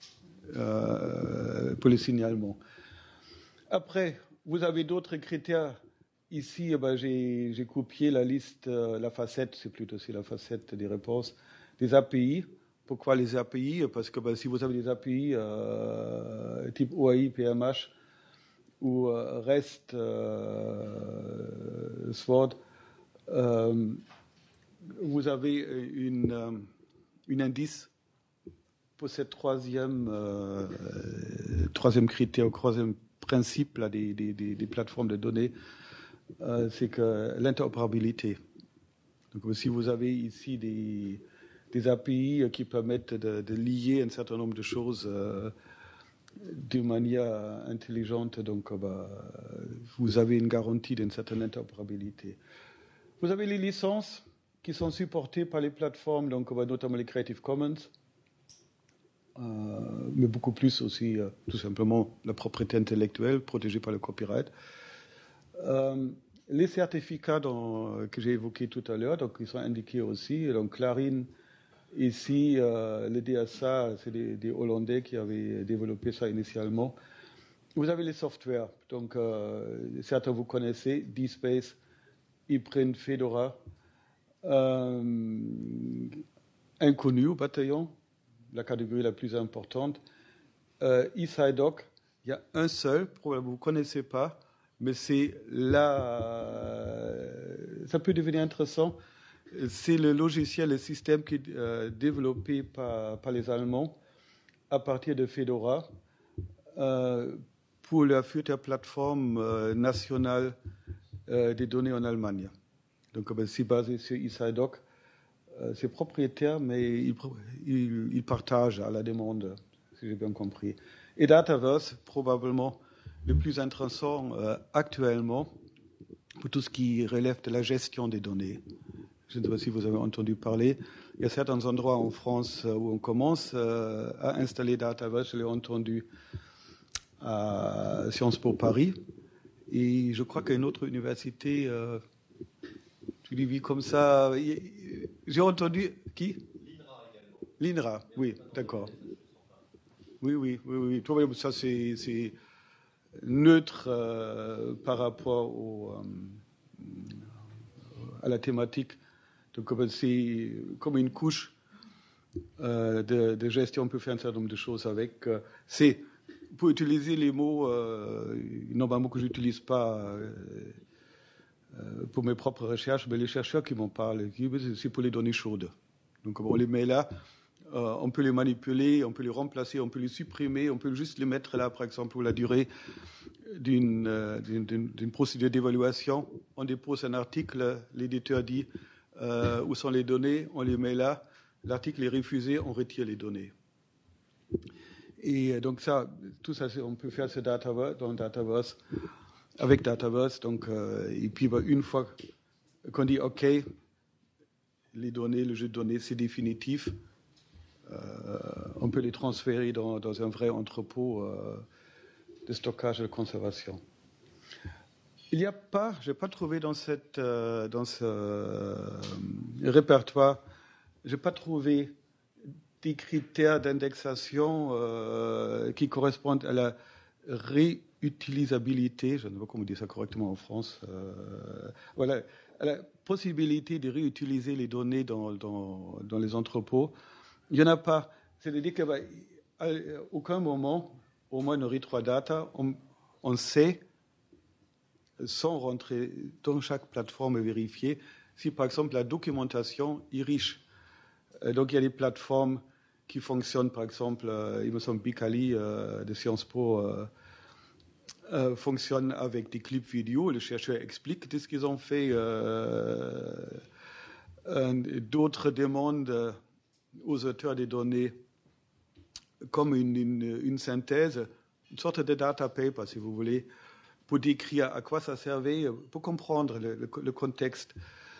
euh, pour les signalements. Après, vous avez d'autres critères. Ici, eh ben, j'ai, j'ai copié la liste, euh, la facette, c'est plutôt c'est la facette des réponses, des A P I. Pourquoi les A P I? Parce que ben, si vous avez des A P I euh, type O A I, P M H ou euh, REST, euh, SWORD, euh, vous avez une, euh, une indice pour cette troisième, euh, troisième critère, troisième principe là, des, des, des plateformes de données, euh, c'est que l'interopérabilité. Donc, si vous avez ici des, des A P I qui permettent de, de lier un certain nombre de choses euh, de manière intelligente, donc bah, vous avez une garantie d'une certaine interopérabilité. Vous avez les licences qui sont supportées par les plateformes, donc bah, notamment les Creative Commons, euh, mais beaucoup plus aussi, euh, tout simplement, la propriété intellectuelle protégée par le copyright. Euh, les certificats dont, que j'ai évoqués tout à l'heure, donc ils sont indiqués aussi. Donc Clarine, ici, euh, le D S A, c'est des, des Hollandais qui avaient développé ça initialement. Vous avez les softwares, donc euh, certains vous connaissez, DSpace, ePrint, Fedora, euh, Inconnu au bataillon, la catégorie la plus importante. Euh, eSciDoc, il y a un seul, probablement vous ne connaissez pas, mais c'est là, ça peut devenir intéressant. C'est le logiciel, le système qui est euh, développé par, par les Allemands à partir de Fedora euh, pour la future plateforme euh, nationale euh, des données en Allemagne. Donc ben, c'est basé sur eSciDoc. Euh, c'est propriétaire, mais il, il, il partage à la demande, si j'ai bien compris. Et Dataverse, probablement le plus intéressant euh, actuellement pour tout ce qui relève de la gestion des données. Je ne sais pas si vous avez entendu parler. Il y a certains endroits en France où on commence euh, à installer Dataverse. Je l'ai entendu à Sciences Po Paris. Et je crois qu'à une autre université, euh, tu l'as vu comme ça. J'ai entendu qui ? L'INRA également. L'INRA, oui, d'accord. Oui, oui, oui, oui. Ça, c'est, c'est neutre euh, par rapport au, euh, à la thématique. Donc, c'est comme une couche euh, de, de gestion. On peut faire un certain nombre de choses avec. Euh, c'est, pour utiliser les mots, euh, normalement que je n'utilise pas euh, euh, pour mes propres recherches, mais les chercheurs qui m'en parlent, c'est pour les données chaudes. Donc, on les met là. Euh, on peut les manipuler, on peut les remplacer, on peut les supprimer, on peut juste les mettre là, par exemple, pour la durée d'une, euh, d'une, d'une procédure d'évaluation. On dépose un article, l'éditeur dit euh, où sont les données, on les met là, l'article est refusé, on retire les données. Et donc ça, tout ça, on peut faire ce Dataverse, dans Dataverse, avec Dataverse. Donc, euh, et puis une fois qu'on dit OK, les données, le jeu de données, c'est définitif. Euh, on peut les transférer dans, dans un vrai entrepôt euh, de stockage et de conservation. Il n'y a pas, je n'ai pas trouvé dans, cette, euh, dans ce euh, répertoire, je n'ai pas trouvé des critères d'indexation euh, qui correspondent à la réutilisabilité, je ne sais pas comment dire ça correctement en France, euh, voilà, à la possibilité de réutiliser les données dans, dans, dans les entrepôts. Il n'y en a pas. C'est-à-dire qu'à aucun moment, au moins dans trois Data, on, on sait, sans rentrer dans chaque plateforme et vérifier, si par exemple la documentation est riche. Donc il y a des plateformes qui fonctionnent, par exemple, euh, il me semble Bicali euh, de Sciences Po euh, euh, fonctionne avec des clips vidéo. Les chercheurs expliquent ce qu'ils ont fait. Euh, euh, d'autres demandent aux auteurs des données comme une, une, une synthèse, une sorte de data paper, si vous voulez, pour décrire à quoi ça servait, pour comprendre le, le, le contexte.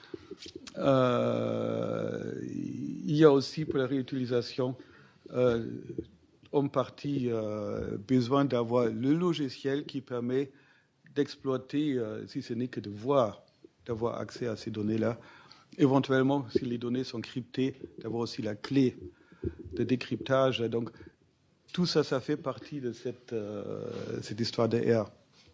Euh, il y a aussi pour la réutilisation, euh, en partie, euh, besoin d'avoir le logiciel qui permet d'exploiter, euh, si ce n'est que de voir, d'avoir accès à ces données-là. Éventuellement, si les données sont cryptées, d'avoir aussi la clé de décryptage. Donc, tout ça, ça fait partie de cette, euh, cette histoire de R.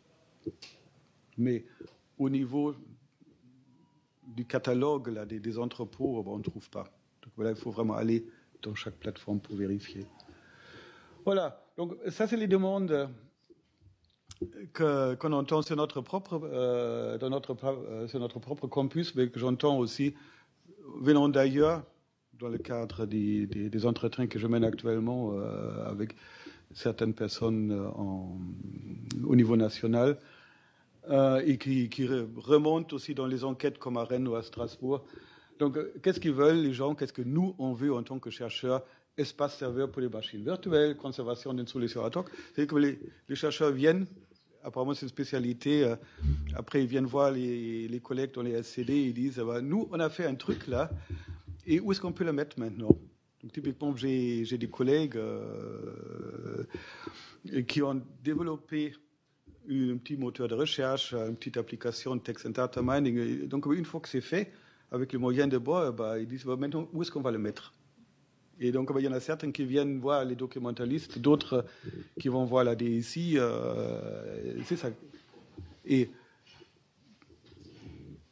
Mais au niveau du catalogue là, des, des entrepôts, on ne trouve pas. Donc voilà, il faut vraiment aller dans chaque plateforme pour vérifier. Voilà, donc ça, c'est les demandes que, qu'on entend sur notre propre, euh, dans notre, euh, sur notre propre campus, mais que j'entends aussi venant d'ailleurs, dans le cadre des, des, des entretiens que je mène actuellement euh, avec certaines personnes en, au niveau national, euh, et qui, qui remontent aussi dans les enquêtes comme à Rennes ou à Strasbourg. Donc, qu'est-ce qu'ils veulent, les gens? Qu'est-ce que nous, on veut en tant que chercheurs? Espace serveur pour les machines virtuelles, conservation d'une solution ad hoc. C'est-à-dire que les, les chercheurs viennent, apparemment c'est une spécialité, euh, après ils viennent voir les, les collègues dans les S C D et ils disent, bah, nous, on a fait un truc là, et où est-ce qu'on peut le mettre maintenant? Donc, typiquement, j'ai, j'ai des collègues euh, qui ont développé un petit moteur de recherche, une petite application de text and data mining. Donc, une fois que c'est fait, avec les moyens de bord, bah, ils disent, bah, maintenant, où est-ce qu'on va le mettre? Et donc, bah, il y en a certains qui viennent voir les documentalistes, d'autres qui vont voir la D S I. Euh, c'est ça. Et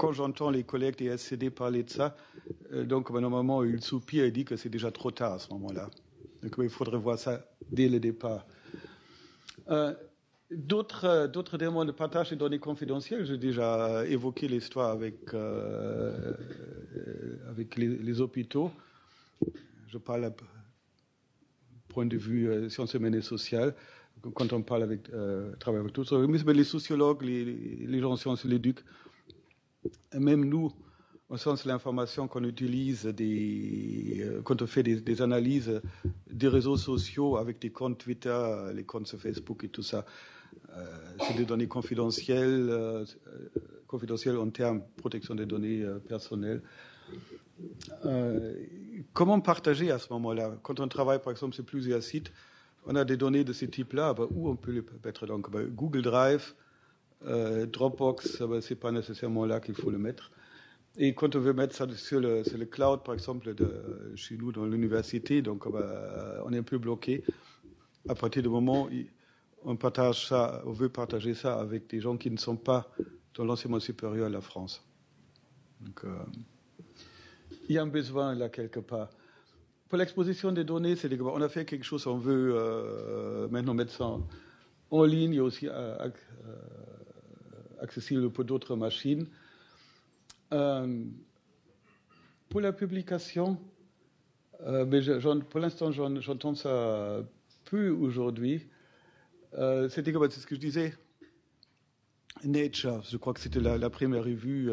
quand j'entends les collègues des S C D parler de ça, euh, donc ben, normalement, ils soupirent et disent que c'est déjà trop tard à ce moment-là. Donc il faudrait voir ça dès le départ. Euh, d'autres, d'autres demandes de partage des données confidentielles, j'ai déjà évoqué l'histoire avec, euh, avec les, les hôpitaux. Je parle à point de vue euh, sciences humaines et sociales, quand on parle avec, euh, travaille avec tous, mais les sociologues, les, les gens en sciences et l'éduc, même nous, au sens de l'information qu'on utilise des, euh, quand on fait des, des analyses des réseaux sociaux avec des comptes Twitter, les comptes sur Facebook et tout ça, euh, c'est des données confidentielles, euh, confidentielles en termes de protection des données euh, personnelles. Euh, comment partager à ce moment-là? Quand on travaille, par exemple, sur plusieurs sites, on a des données de ce type-là, bah, où on peut les mettre? Donc, bah, Google Drive, euh, Dropbox, bah, c'est pas nécessairement là qu'il faut le mettre. Et quand on veut mettre ça sur le, sur le cloud, par exemple, de, chez nous dans l'université, donc bah, on est un peu bloqué. À partir du moment où on partage ça, on veut partager ça avec des gens qui ne sont pas dans l'enseignement supérieur à la France. Donc, euh, il y a un besoin là quelque part. Pour l'exposition des données, c'est on a fait quelque chose, on veut euh, maintenant mettre ça en, en ligne, et aussi euh, euh, accessible pour d'autres machines. Euh, pour la publication, euh, mais je, pour l'instant, j'entends ça peu aujourd'hui. Euh, C'était comme c'est ce que je disais. Nature, je crois que c'était la, la première revue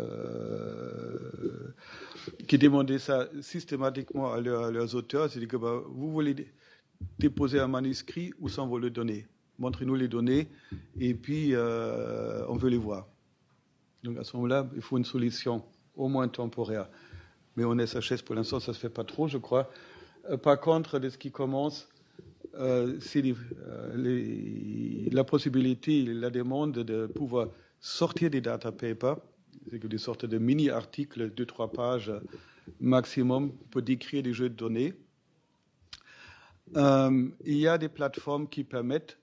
euh, qui demandait ça systématiquement à, leur, à leurs auteurs. C'est que bah, vous voulez dé- déposer un manuscrit, où sont vos les données? Montrez-nous les données et puis euh, on veut les voir. Donc à ce moment-là, il faut une solution, au moins temporaire. Mais en S H S, pour l'instant, ça ne se fait pas trop, je crois. Euh, par contre, de ce qui commence, Euh, c'est les, euh, les, la possibilité, la demande de pouvoir sortir des data papers, c'est que des sortes de mini-articles, deux, trois pages maximum, pour décrire des jeux de données. Euh, il y a des plateformes qui permettent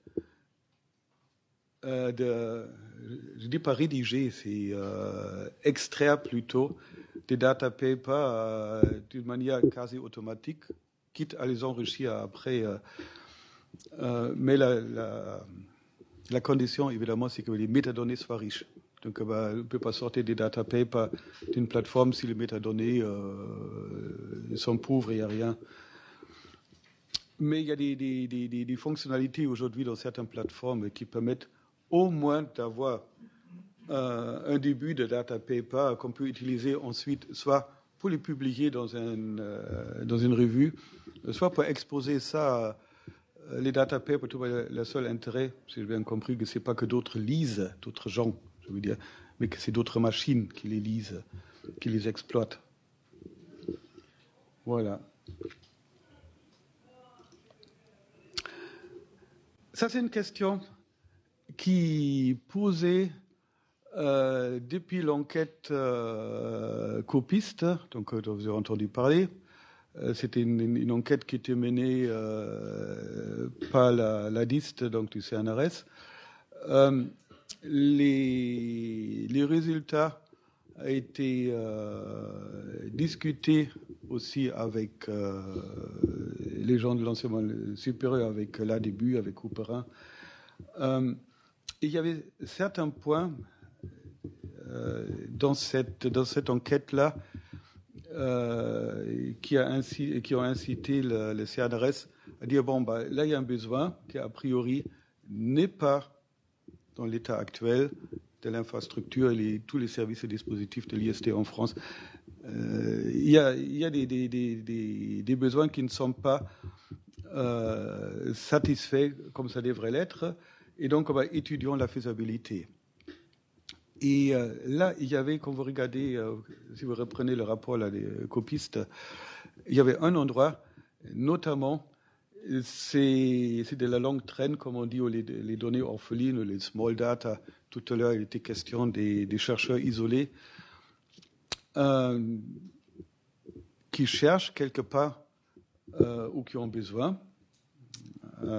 euh, de, je dis pas rédiger, c'est euh, extraire plutôt des data papers euh, d'une manière quasi automatique, quitte à les enrichir après. Euh, Euh, mais la, la, la condition, évidemment, c'est que les métadonnées soient riches. Donc, bah, on ne peut pas sortir des data papers d'une plateforme si les métadonnées euh, sont pauvres et il n'y a rien. Mais il y a des, des, des, des fonctionnalités aujourd'hui dans certaines plateformes qui permettent au moins d'avoir euh, un début de data paper qu'on peut utiliser ensuite, soit pour les publier dans, un, euh, dans une revue, soit pour exposer ça. Les data papers, le seul intérêt, si j'ai bien compris, que ce n'est pas que d'autres lisent, d'autres gens, je veux dire, mais que c'est d'autres machines qui les lisent, qui les exploitent. Voilà. Ça, c'est une question qui posait euh, depuis l'enquête euh, copiste, donc dont vous avez entendu parler. C'était une, une enquête qui était menée euh, par la, la D I S T, donc du C N R S. Euh, les, les résultats ont été euh, discutés aussi avec euh, les gens de l'enseignement supérieur, avec l'A D B U, avec Couperin. Euh, il y avait certains points euh, dans cette, dans cette enquête-là Euh, qui, a incité, qui ont incité le, le C N R S à dire bon, bah, là, il y a un besoin qui, a priori, n'est pas dans l'état actuel de l'infrastructure et les, tous les services et dispositifs de l'I S T en France. Euh, il y a, il y a des, des, des, des besoins qui ne sont pas euh, satisfaits comme ça devrait l'être. Et donc, bah, étudions la faisabilité. Et euh, là, il y avait, quand vous regardez, euh, si vous reprenez le rapport là, des copistes, il y avait un endroit, notamment, c'est, c'est de la longue traîne, comme on dit, les, les données orphelines, les small data. Tout à l'heure, il était question des, des chercheurs isolés euh, qui cherchent quelque part euh, ou qui ont besoin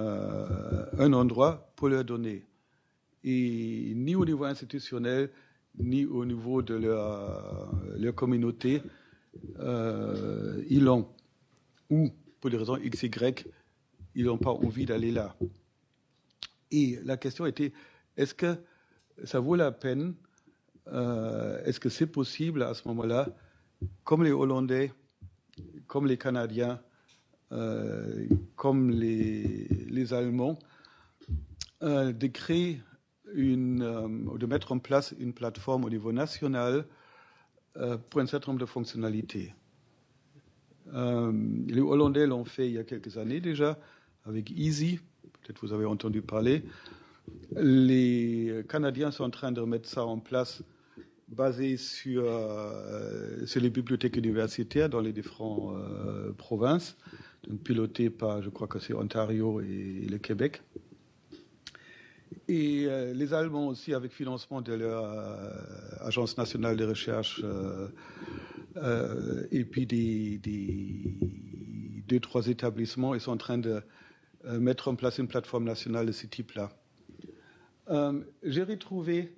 euh, un endroit pour leurs données. Et ni au niveau institutionnel, ni au niveau de leur, leur communauté, euh, ils l'ont. Ou, pour des raisons X Y, ils n'ont pas envie d'aller là. Et la question était, est-ce que ça vaut la peine, euh, est-ce que c'est possible à ce moment-là, comme les Hollandais, comme les Canadiens, euh, comme les, les Allemands, euh, de créer une, euh, de mettre en place une plateforme au niveau national euh, pour un certain nombre de fonctionnalités. Euh, les Hollandais l'ont fait il y a quelques années déjà, avec Easy, peut-être vous avez entendu parler. Les Canadiens sont en train de remettre ça en place, basé sur, euh, sur les bibliothèques universitaires dans les différentes euh, provinces, donc piloté par, je crois que c'est Ontario et, et le Québec. Et euh, les Allemands aussi, avec financement de leur euh, Agence nationale de recherche, euh, euh, et puis des, des deux, trois établissements, ils sont en train de euh, mettre en place une plateforme nationale de ce type-là. Euh, j'ai retrouvé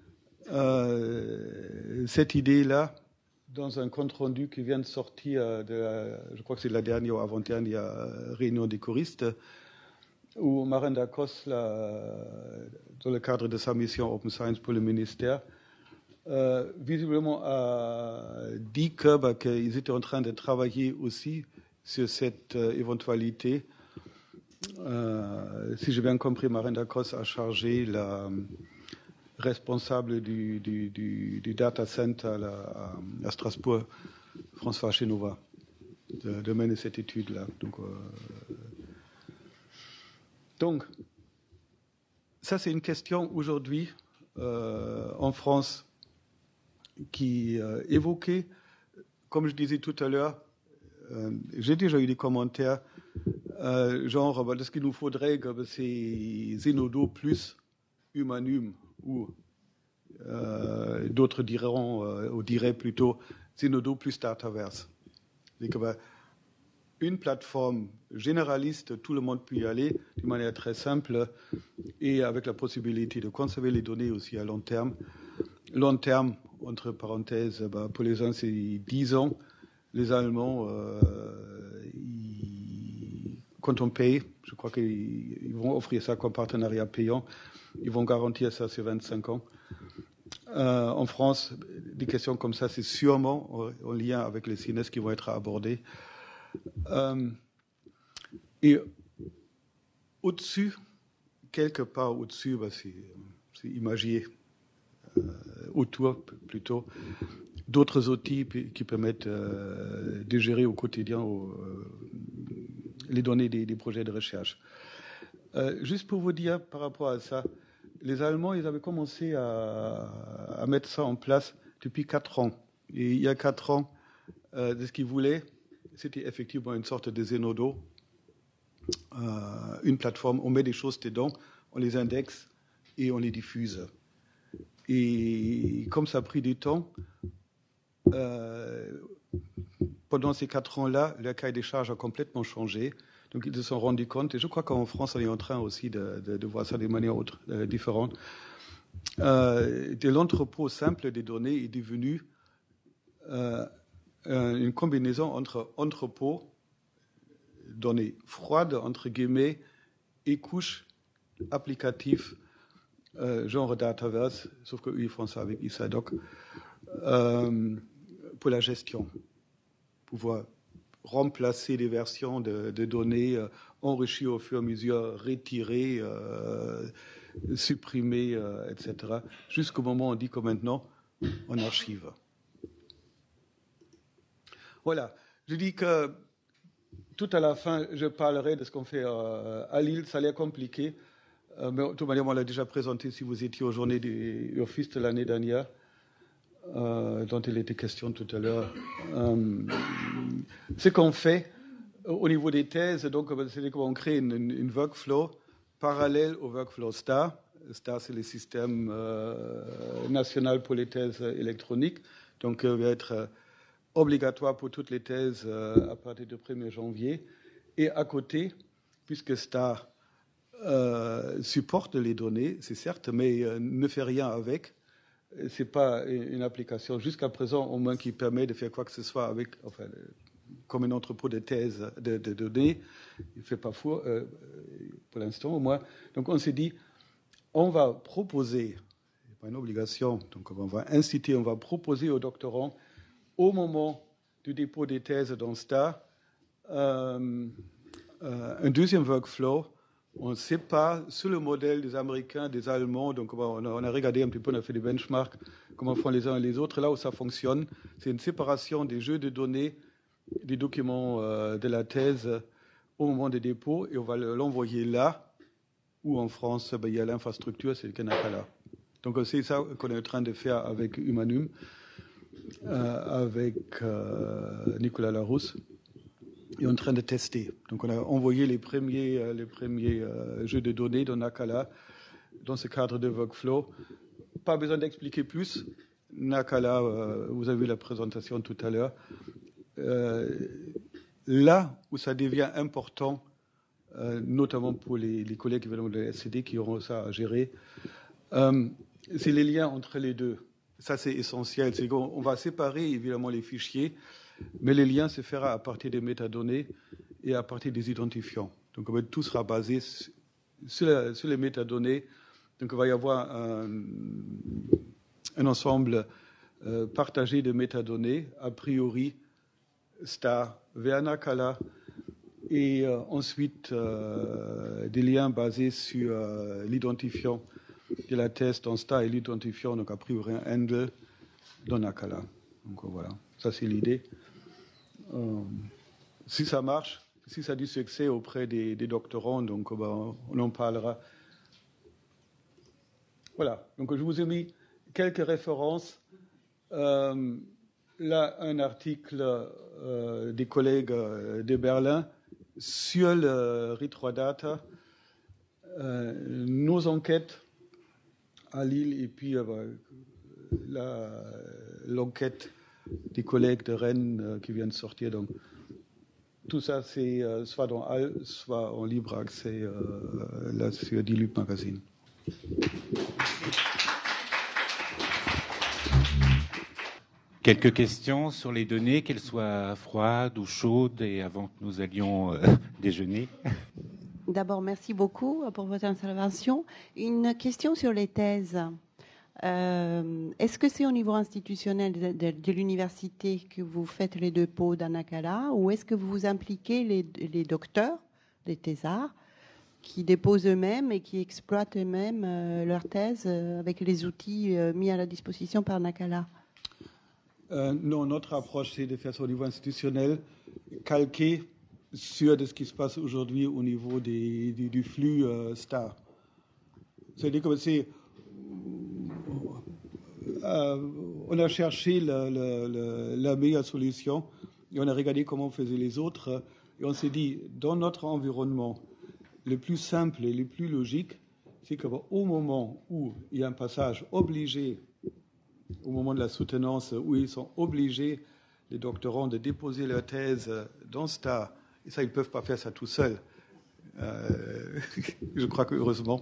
euh, cette idée-là dans un compte-rendu qui vient de sortir de la, je crois que c'est de la dernière ou avant-dernière réunion des choristes, où Maren Dacos, dans le cadre de sa mission Open Science pour le ministère, euh, visiblement a dit que, bah, qu'ils étaient en train de travailler aussi sur cette euh, éventualité. Euh, si j'ai bien compris, Maren Dacos a chargé la responsable du, du, du, du data center à, la, à Strasbourg, François Chenova, de, de mener cette étude-là. Donc, euh, donc, ça c'est une question aujourd'hui euh, en France qui est euh, évoquée. Comme je disais tout à l'heure, euh, j'ai déjà eu des commentaires euh, genre bah, ce qu'il nous faudrait, bah, c'est Zenodo plus Humanum, ou euh, d'autres diront, euh, ou diraient plutôt Zenodo plus Dataverse. C'est que, bah, une plateforme généraliste, tout le monde peut y aller d'une manière très simple et avec la possibilité de conserver les données aussi à long terme. Long terme, entre parenthèses, bah, pour les uns c'est dix ans. Les Allemands, euh, ils, quand on paye, je crois qu'ils vont offrir ça comme partenariat payant, ils vont garantir ça sur vingt-cinq ans. Euh, en France, des questions comme ça, c'est sûrement en lien avec les C N E S qui vont être abordées. Euh, et au-dessus, quelque part au-dessus, bah, c'est, c'est imagier, euh, autour plutôt, d'autres outils qui permettent euh, de gérer au quotidien euh, les données des, des projets de recherche. Euh, juste pour vous dire par rapport à ça, les Allemands, ils avaient commencé à, à mettre ça en place depuis quatre ans. Et il y a quatre ans, euh, de ce qu'ils voulaient, c'était effectivement une sorte de Zenodo, euh, une plateforme, on met des choses dedans, on les indexe et on les diffuse. Et comme ça a pris du temps, euh, pendant ces quatre ans-là, le cahier des charges a complètement changé. Donc ils se sont rendus compte, et je crois qu'en France, on est en train aussi de, de, de voir ça de manière autre, euh, différente. Euh, de l'entrepôt simple des données est devenu euh, une combinaison entre entrepôt, données froides, entre guillemets, et couches applicatives, euh, genre Dataverse, sauf qu'eux, ils font ça avec ISADOC, euh, pour la gestion. Pouvoir remplacer des versions de, de données euh, enrichies au fur et à mesure, retirées, euh, supprimées, euh, et cetera, jusqu'au moment où on dit que maintenant, on archive. Voilà. Je dis que tout à la fin, je parlerai de ce qu'on fait euh, à Lille. Ça a l'air compliqué, euh, mais de toute manière, on l'a déjà présenté si vous étiez aux journées du Urfist de l'année dernière, euh, dont il était question tout à l'heure. Euh, ce qu'on fait au niveau des thèses, donc, c'est qu'on crée une, une, une workflow parallèle au workflow STAR. STAR, c'est le système euh, national pour les thèses électroniques, donc euh, va être euh, obligatoire pour toutes les thèses euh, à partir du premier janvier. Et à côté, puisque STAR euh, supporte les données, c'est certes, mais euh, ne fait rien avec, ce n'est pas une application jusqu'à présent, au moins, qui permet de faire quoi que ce soit avec, enfin, comme un entrepôt de thèse de, de données. Il ne fait pas fou, euh, pour l'instant, au moins. Donc, on s'est dit, on va proposer, c'est pas une obligation, donc on va inciter, on va proposer aux doctorants, au moment du dépôt des thèses dans STAR, euh, euh, un deuxième workflow. On ne sait pas, sur le modèle des Américains, des Allemands, donc on a, on a regardé un petit peu, on a fait des benchmarks, comment font les uns et les autres. Là où ça fonctionne, c'est une séparation des jeux de données, des documents euh, de la thèse au moment des dépôts, et on va l'envoyer là, où en France, ben, il y a l'infrastructure, c'est le Kanakala. Donc c'est ça qu'on est en train de faire avec Humanum, euh, avec euh, Nicolas Larousse. Et on est en train de tester. Donc, on a envoyé les premiers, euh, les premiers euh, jeux de données dans Nakala dans ce cadre de workflow. Pas besoin d'expliquer plus. Nakala, euh, vous avez vu la présentation tout à l'heure. Euh, là où ça devient important, euh, notamment pour les, les collègues qui viennent de la S C D qui auront ça à gérer, euh, c'est les liens entre les deux. Ça, c'est essentiel. C'est qu'on on va séparer évidemment les fichiers, mais les liens se feront à partir des métadonnées et à partir des identifiants. Donc, tout sera basé sur, la, sur les métadonnées. Donc, il va y avoir un, un ensemble euh, partagé de métadonnées, a priori STAR vers Nakala, et euh, ensuite euh, des liens basés sur euh, l'identifiant de la thèse dans STAR et l'identifiant, donc a priori un handle dans Nakala. Donc, voilà, ça c'est l'idée. Euh, si ça marche, si ça a du succès auprès des, des doctorants, donc ben, on en parlera. Voilà, donc je vous ai mis quelques références. Euh, là, un article euh, des collègues de Berlin sur le R I trois Data, euh, nos enquêtes à Lille et puis euh, la, l'enquête des collègues de Rennes euh, qui viennent de sortir. Donc, tout ça, c'est euh, soit dans Al, soit en libre accès euh, là sur Dilup Magazine. Quelques questions sur les données, qu'elles soient froides ou chaudes, et avant que nous allions euh, déjeuner. D'abord, merci beaucoup pour votre intervention. Une question sur les thèses. Euh, est-ce que c'est au niveau institutionnel de, de, de l'université que vous faites les dépôts dans Nakala, ou est-ce que vous impliquez les, les docteurs, les thésards, qui déposent eux-mêmes et qui exploitent eux-mêmes euh, leurs thèses euh, avec les outils euh, mis à la disposition par Nakala? euh, Non, notre approche, c'est de faire ça au niveau institutionnel, calqué sur de ce qui se passe aujourd'hui au niveau des, du, du flux euh, STAR. C'est-à-dire que c'est... Euh, on a cherché la, la, la, la meilleure solution et on a regardé comment faisaient les autres et on s'est dit, dans notre environnement, le plus simple et le plus logique, c'est qu'au moment où il y a un passage obligé, au moment de la soutenance, où ils sont obligés, les doctorants, de déposer leur thèse dans STAR, et ça, ils ne peuvent pas faire ça tout seuls, euh, je crois que heureusement,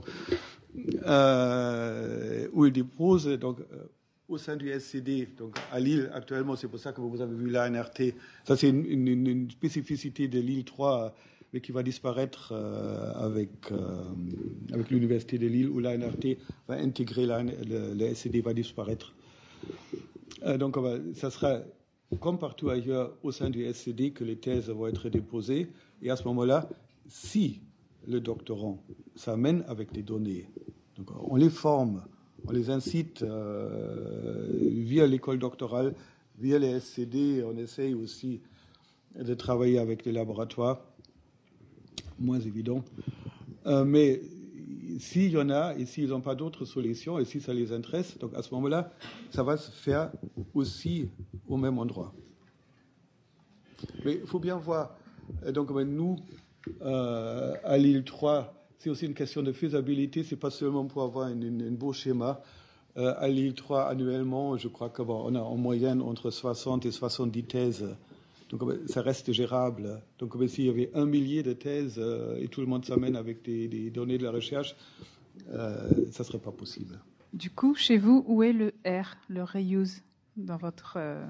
euh, où ils déposent, donc, euh, au sein du S C D, donc à Lille actuellement, c'est pour ça que vous avez vu l'A N R T. Ça, c'est une, une, une spécificité de Lille trois, mais qui va disparaître euh, avec, euh, avec l'Université de Lille, où l'A N R T va intégrer, la, le, le S C D va disparaître. Euh, donc, va, ça sera, comme partout ailleurs, au sein du S C D, que les thèses vont être déposées. Et à ce moment-là, si le doctorant s'amène avec des données, donc on les forme, on les incite euh, via l'école doctorale, via les S C D, on essaye aussi de travailler avec les laboratoires, moins évident. Euh, mais s'il y en a, et s'ils n'ont pas d'autres solutions, et si ça les intéresse, donc à ce moment-là, ça va se faire aussi au même endroit. Mais il faut bien voir, donc nous, euh, à Lille trois, c'est aussi une question de faisabilité, c'est pas seulement pour avoir un beau schéma. Euh, à Lille trois, annuellement, je crois qu'on bon, a en moyenne entre soixante et soixante-dix thèses. Donc ça reste gérable. Donc s'il y avait un millier de thèses euh, et tout le monde s'amène avec des, des données de la recherche, euh, ça ne serait pas possible. Du coup, chez vous, où est le R, le reuse, dans votre... Euh...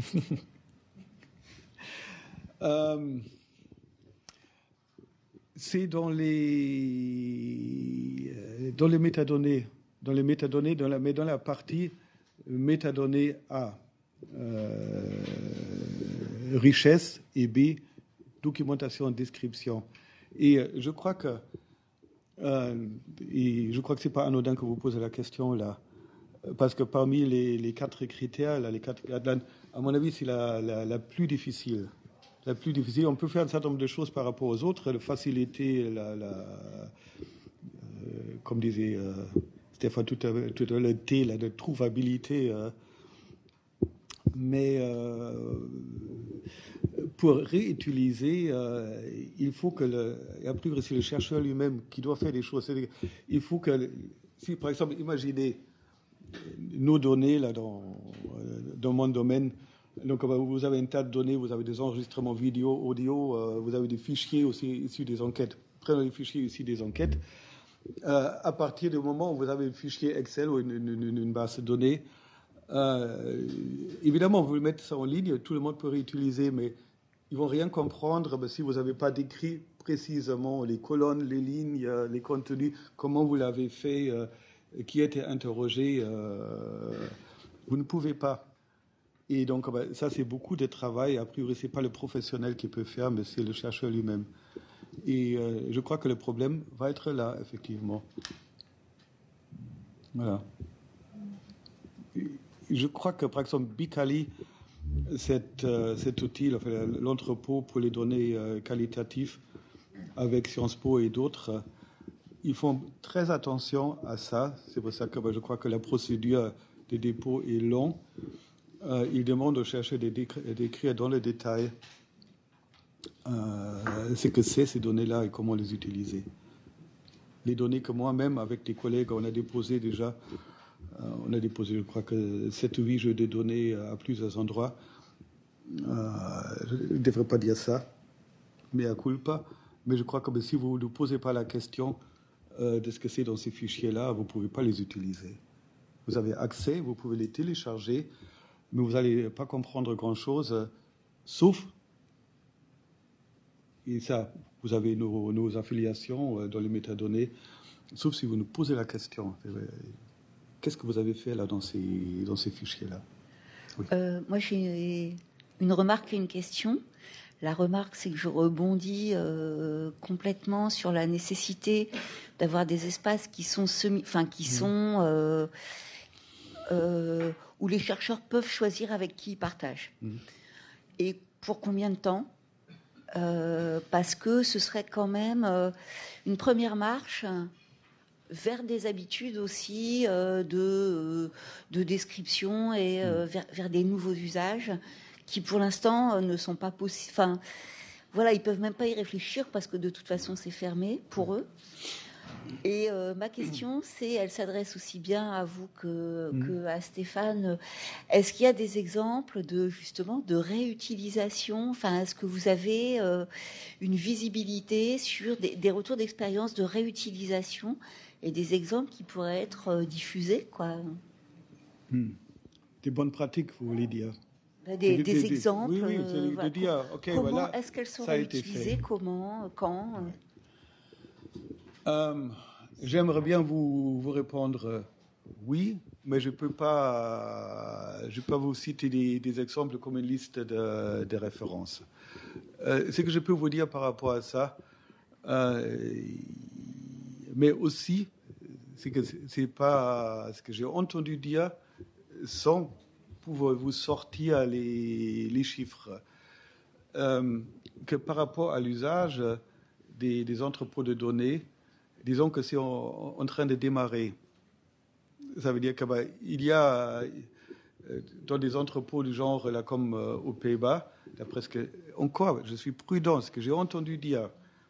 euh, c'est dans les, dans les métadonnées, dans les métadonnées, dans la, mais dans la partie métadonnées A, euh, richesse, et B, documentation, description. Et je crois que Euh, et je crois que c'est pas anodin que vous posez la question là, parce que parmi les, les quatre critères, là, les quatre, à mon avis, c'est la, la, la plus difficile. La plus difficile. On peut faire un certain nombre de choses par rapport aux autres, de faciliter la, la euh, comme disait euh, Stéphane tout à l'heure, le T, la de trouvabilité. Euh, mais euh, pour réutiliser, euh, il faut que le, et après c'est le chercheur lui-même qui doit faire des choses. Il faut que, si par exemple, imaginez nos données là dans, dans mon domaine. Donc vous avez un tas de données, vous avez des enregistrements vidéo, audio, euh, vous avez des fichiers aussi issus des enquêtes. Prenez les fichiers issus des enquêtes. Euh, à partir du moment où vous avez un fichier Excel ou une, une, une base de données, euh, évidemment, vous mettez ça en ligne, tout le monde peut réutiliser, mais ils vont rien comprendre ben, si vous n'avez pas décrit précisément les colonnes, les lignes, les contenus, comment vous l'avez fait, euh, qui a été interrogé. Euh, vous ne pouvez pas. Et donc, ben, ça, c'est beaucoup de travail. A priori, ce n'est pas le professionnel qui peut faire, mais c'est le chercheur lui-même. Et euh, je crois que le problème va être là, effectivement. Voilà. Je crois que, par exemple, Bicali, cet, euh, cet outil, enfin, l'entrepôt pour les données euh, qualitatives, avec Sciences Po et d'autres, euh, ils font très attention à ça. C'est pour ça que ben, je crois que la procédure de dépôt est longue. Euh, ils demandent aux chercheurs de décrire dans le détail euh, ce que c'est ces données-là et comment les utiliser. Les données que moi-même, avec des collègues, on a déposées déjà. Euh, on a déposé, je crois que sept ou huit jeux de données à plusieurs endroits. Euh, je ne devrais pas dire ça, mais à culpa. Mais je crois que si vous ne posez pas la question euh, de ce que c'est dans ces fichiers-là, vous ne pouvez pas les utiliser. Vous avez accès, vous pouvez les télécharger, mais vous n'allez pas comprendre grand-chose, euh, sauf, et ça, vous avez nos, nos affiliations euh, dans les métadonnées, sauf si vous nous posez la question. Qu'est-ce que vous avez fait là dans ces, dans ces fichiers-là? Oui. euh, Moi, j'ai une remarque et une question. La remarque, c'est que je rebondis euh, complètement sur la nécessité d'avoir des espaces qui sont semi, enfin qui mmh. sont euh, euh, où les chercheurs peuvent choisir avec qui ils partagent. Mmh. Et pour combien de temps? euh, Parce que ce serait quand même euh, une première marche vers des habitudes aussi euh, de, euh, de description et euh, vers, vers des nouveaux usages qui, pour l'instant, euh, ne sont pas possibles. Enfin, voilà, ils peuvent même pas y réfléchir parce que de toute façon, c'est fermé pour eux. Et euh, ma question, c'est, elle s'adresse aussi bien à vous que, mmh. que à Stéphane. Est-ce qu'il y a des exemples de justement de réutilisation? Enfin, est-ce que vous avez euh, une visibilité sur des, des retours d'expérience de réutilisation et des exemples qui pourraient être euh, diffusés, quoi? Mmh. Des bonnes pratiques, vous voulez dire? Des, des, des, des exemples. Oui, oui, c'est euh, voilà. de dire, ok, comment voilà. Est-ce qu'elles sont réutilisées? Comment? Quand? Euh, J'aimerais bien vous, vous répondre euh, oui, mais je ne peux pas, je peux vous citer des, des exemples comme une liste de, de références. Euh, ce que je peux vous dire par rapport à ça, euh, mais aussi, c'est que c'est pas ce que j'ai entendu dire sans pouvoir vous sortir les, les chiffres. Euh, que par rapport à l'usage des, des entrepôts de données, disons que c'est en, en train de démarrer. Ça veut dire qu'il bah, y a dans des entrepôts du genre là, comme euh, aux Pays-Bas, presque encore, je suis prudent, ce que j'ai entendu dire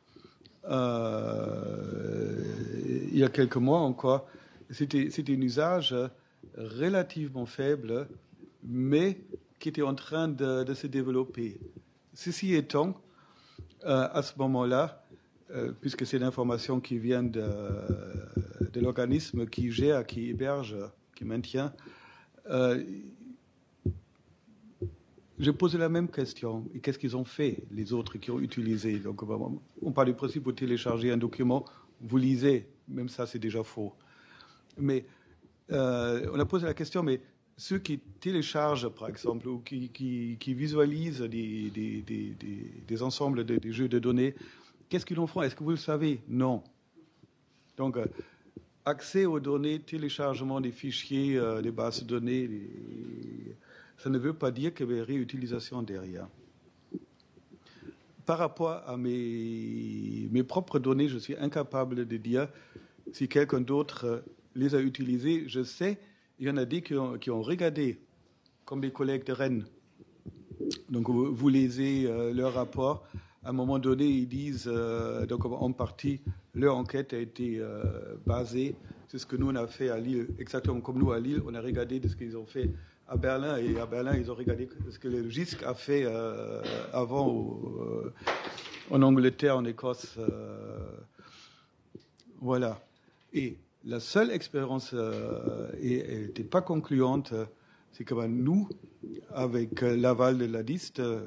euh, il y a quelques mois encore, c'était, c'était un usage relativement faible, mais qui était en train de, de se développer. Ceci étant, euh, à ce moment-là, euh, puisque c'est l'information qui vient de, de l'organisme qui gère, qui héberge, qui maintient. Euh, je pose la même question. Et qu'est-ce qu'ils ont fait, les autres qui ont utilisé? Donc, on parle du principe, vous téléchargez un document, vous lisez. Même ça, c'est déjà faux. Mais euh, on a posé la question, mais ceux qui téléchargent, par exemple, ou qui, qui, qui visualisent des, des, des, des, des ensembles de des jeux de données, qu'est-ce qu'ils en font? Est-ce que vous le savez? Non. Donc, euh, accès aux données, téléchargement des fichiers, euh, des bases de données, les... ça ne veut pas dire qu'il y avait réutilisation derrière. Par rapport à mes, mes propres données, je suis incapable de dire si quelqu'un d'autre les a utilisées. Je sais, il y en a des qui ont, qui ont regardé, comme les collègues de Rennes. Donc, vous, vous lisez euh, leur rapport. À un moment donné, ils disent, euh, donc en partie, leur enquête a été euh, basée. C'est ce que nous, on a fait à Lille, exactement comme nous à Lille. On a regardé de ce qu'ils ont fait à Berlin. Et à Berlin, ils ont regardé ce que le G I S C a fait euh, avant au, euh, en Angleterre, en Écosse. Euh, voilà. Et la seule expérience n'était euh, pas concluante, c'est que ben, nous, avec l'aval de la D I S T, euh,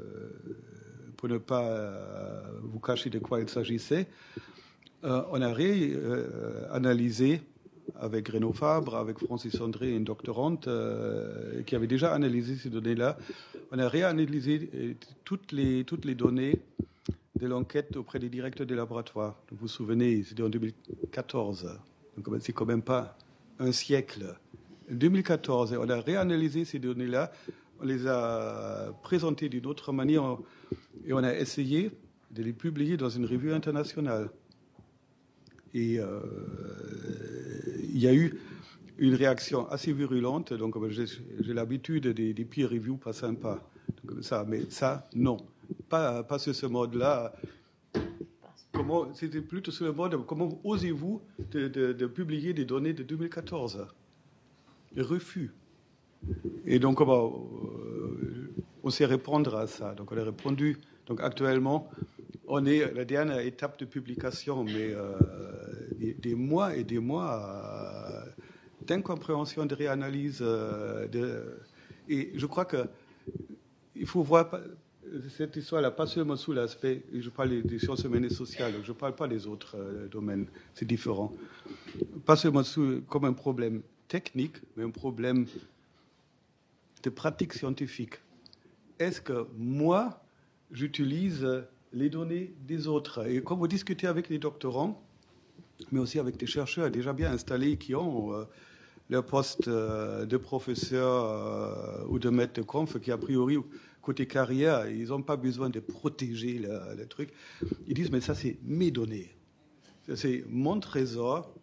pour ne pas euh, vous cacher de quoi il s'agissait, euh, on a réanalysé euh, avec Renaud Fabre, avec Francis André, une doctorante euh, qui avait déjà analysé ces données-là. On a réanalysé euh, toutes les, toutes les données de l'enquête auprès des directeurs des laboratoires. Donc, vous vous souvenez, c'était en deux mille quatorze. Donc, c'est quand même pas un siècle. En deux mille quatorze, on a réanalysé ces données-là, on les a présentées d'une autre manière et on a essayé de les publier dans une revue internationale. Et euh, il y a eu une réaction assez virulente. Donc, j'ai, j'ai l'habitude des, des peer reviews pas sympas. Donc, ça, mais ça, non. Pas, pas sur ce mode-là. Comment, c'était plutôt sur le mode comment osez-vous de, de, de publier des données de deux mille quatorze? Refus. Et donc, on, va, euh, on sait répondre à ça. Donc, on a répondu. Donc, actuellement, on est à la dernière étape de publication, mais euh, des, des mois et des mois euh, d'incompréhension, de réanalyse. Euh, de, et je crois qu'il faut voir cette histoire-là, pas seulement sous l'aspect, je parle des sciences humaines et sociales, je ne parle pas des autres euh, domaines, c'est différent. Pas seulement sous, comme un problème technique, mais un problème de pratique scientifique. Est-ce que moi, j'utilise les données des autres? Et quand vous discutez avec les doctorants, mais aussi avec des chercheurs déjà bien installés qui ont euh, leur poste euh, de professeur euh, ou de maître de conf, qui a priori, côté carrière, ils n'ont pas besoin de protéger le, le truc. Ils disent, mais ça, c'est mes données. Ça, c'est mon trésor.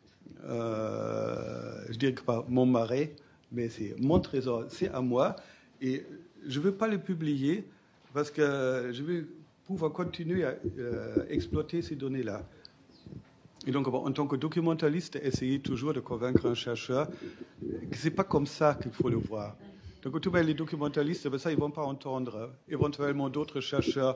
Euh, je dirais que pas mon marais, mais c'est mon trésor, c'est à moi. Et je ne veux pas le publier parce que je veux pouvoir continuer à euh, exploiter ces données-là. Et donc, en tant que documentaliste, essayer toujours de convaincre un chercheur que ce n'est pas comme ça qu'il faut le voir. Donc, tout les documentalistes, ben ça, ils ne vont pas entendre. Éventuellement, d'autres chercheurs,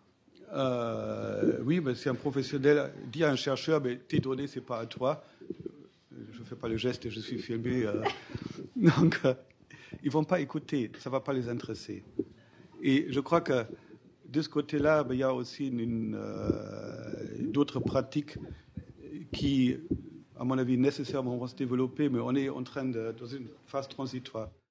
euh, oui, mais si un professionnel dit à un chercheur, mais tes données, ce n'est pas à toi. Je ne fais pas le geste, je suis filmé. Euh, donc, euh, ils ne vont pas écouter, ça ne va pas les intéresser. Et je crois que de ce côté-là, ben, il y a aussi une, une, euh, d'autres pratiques qui, à mon avis, nécessairement vont se développer, mais on est en train de, dans une phase transitoire.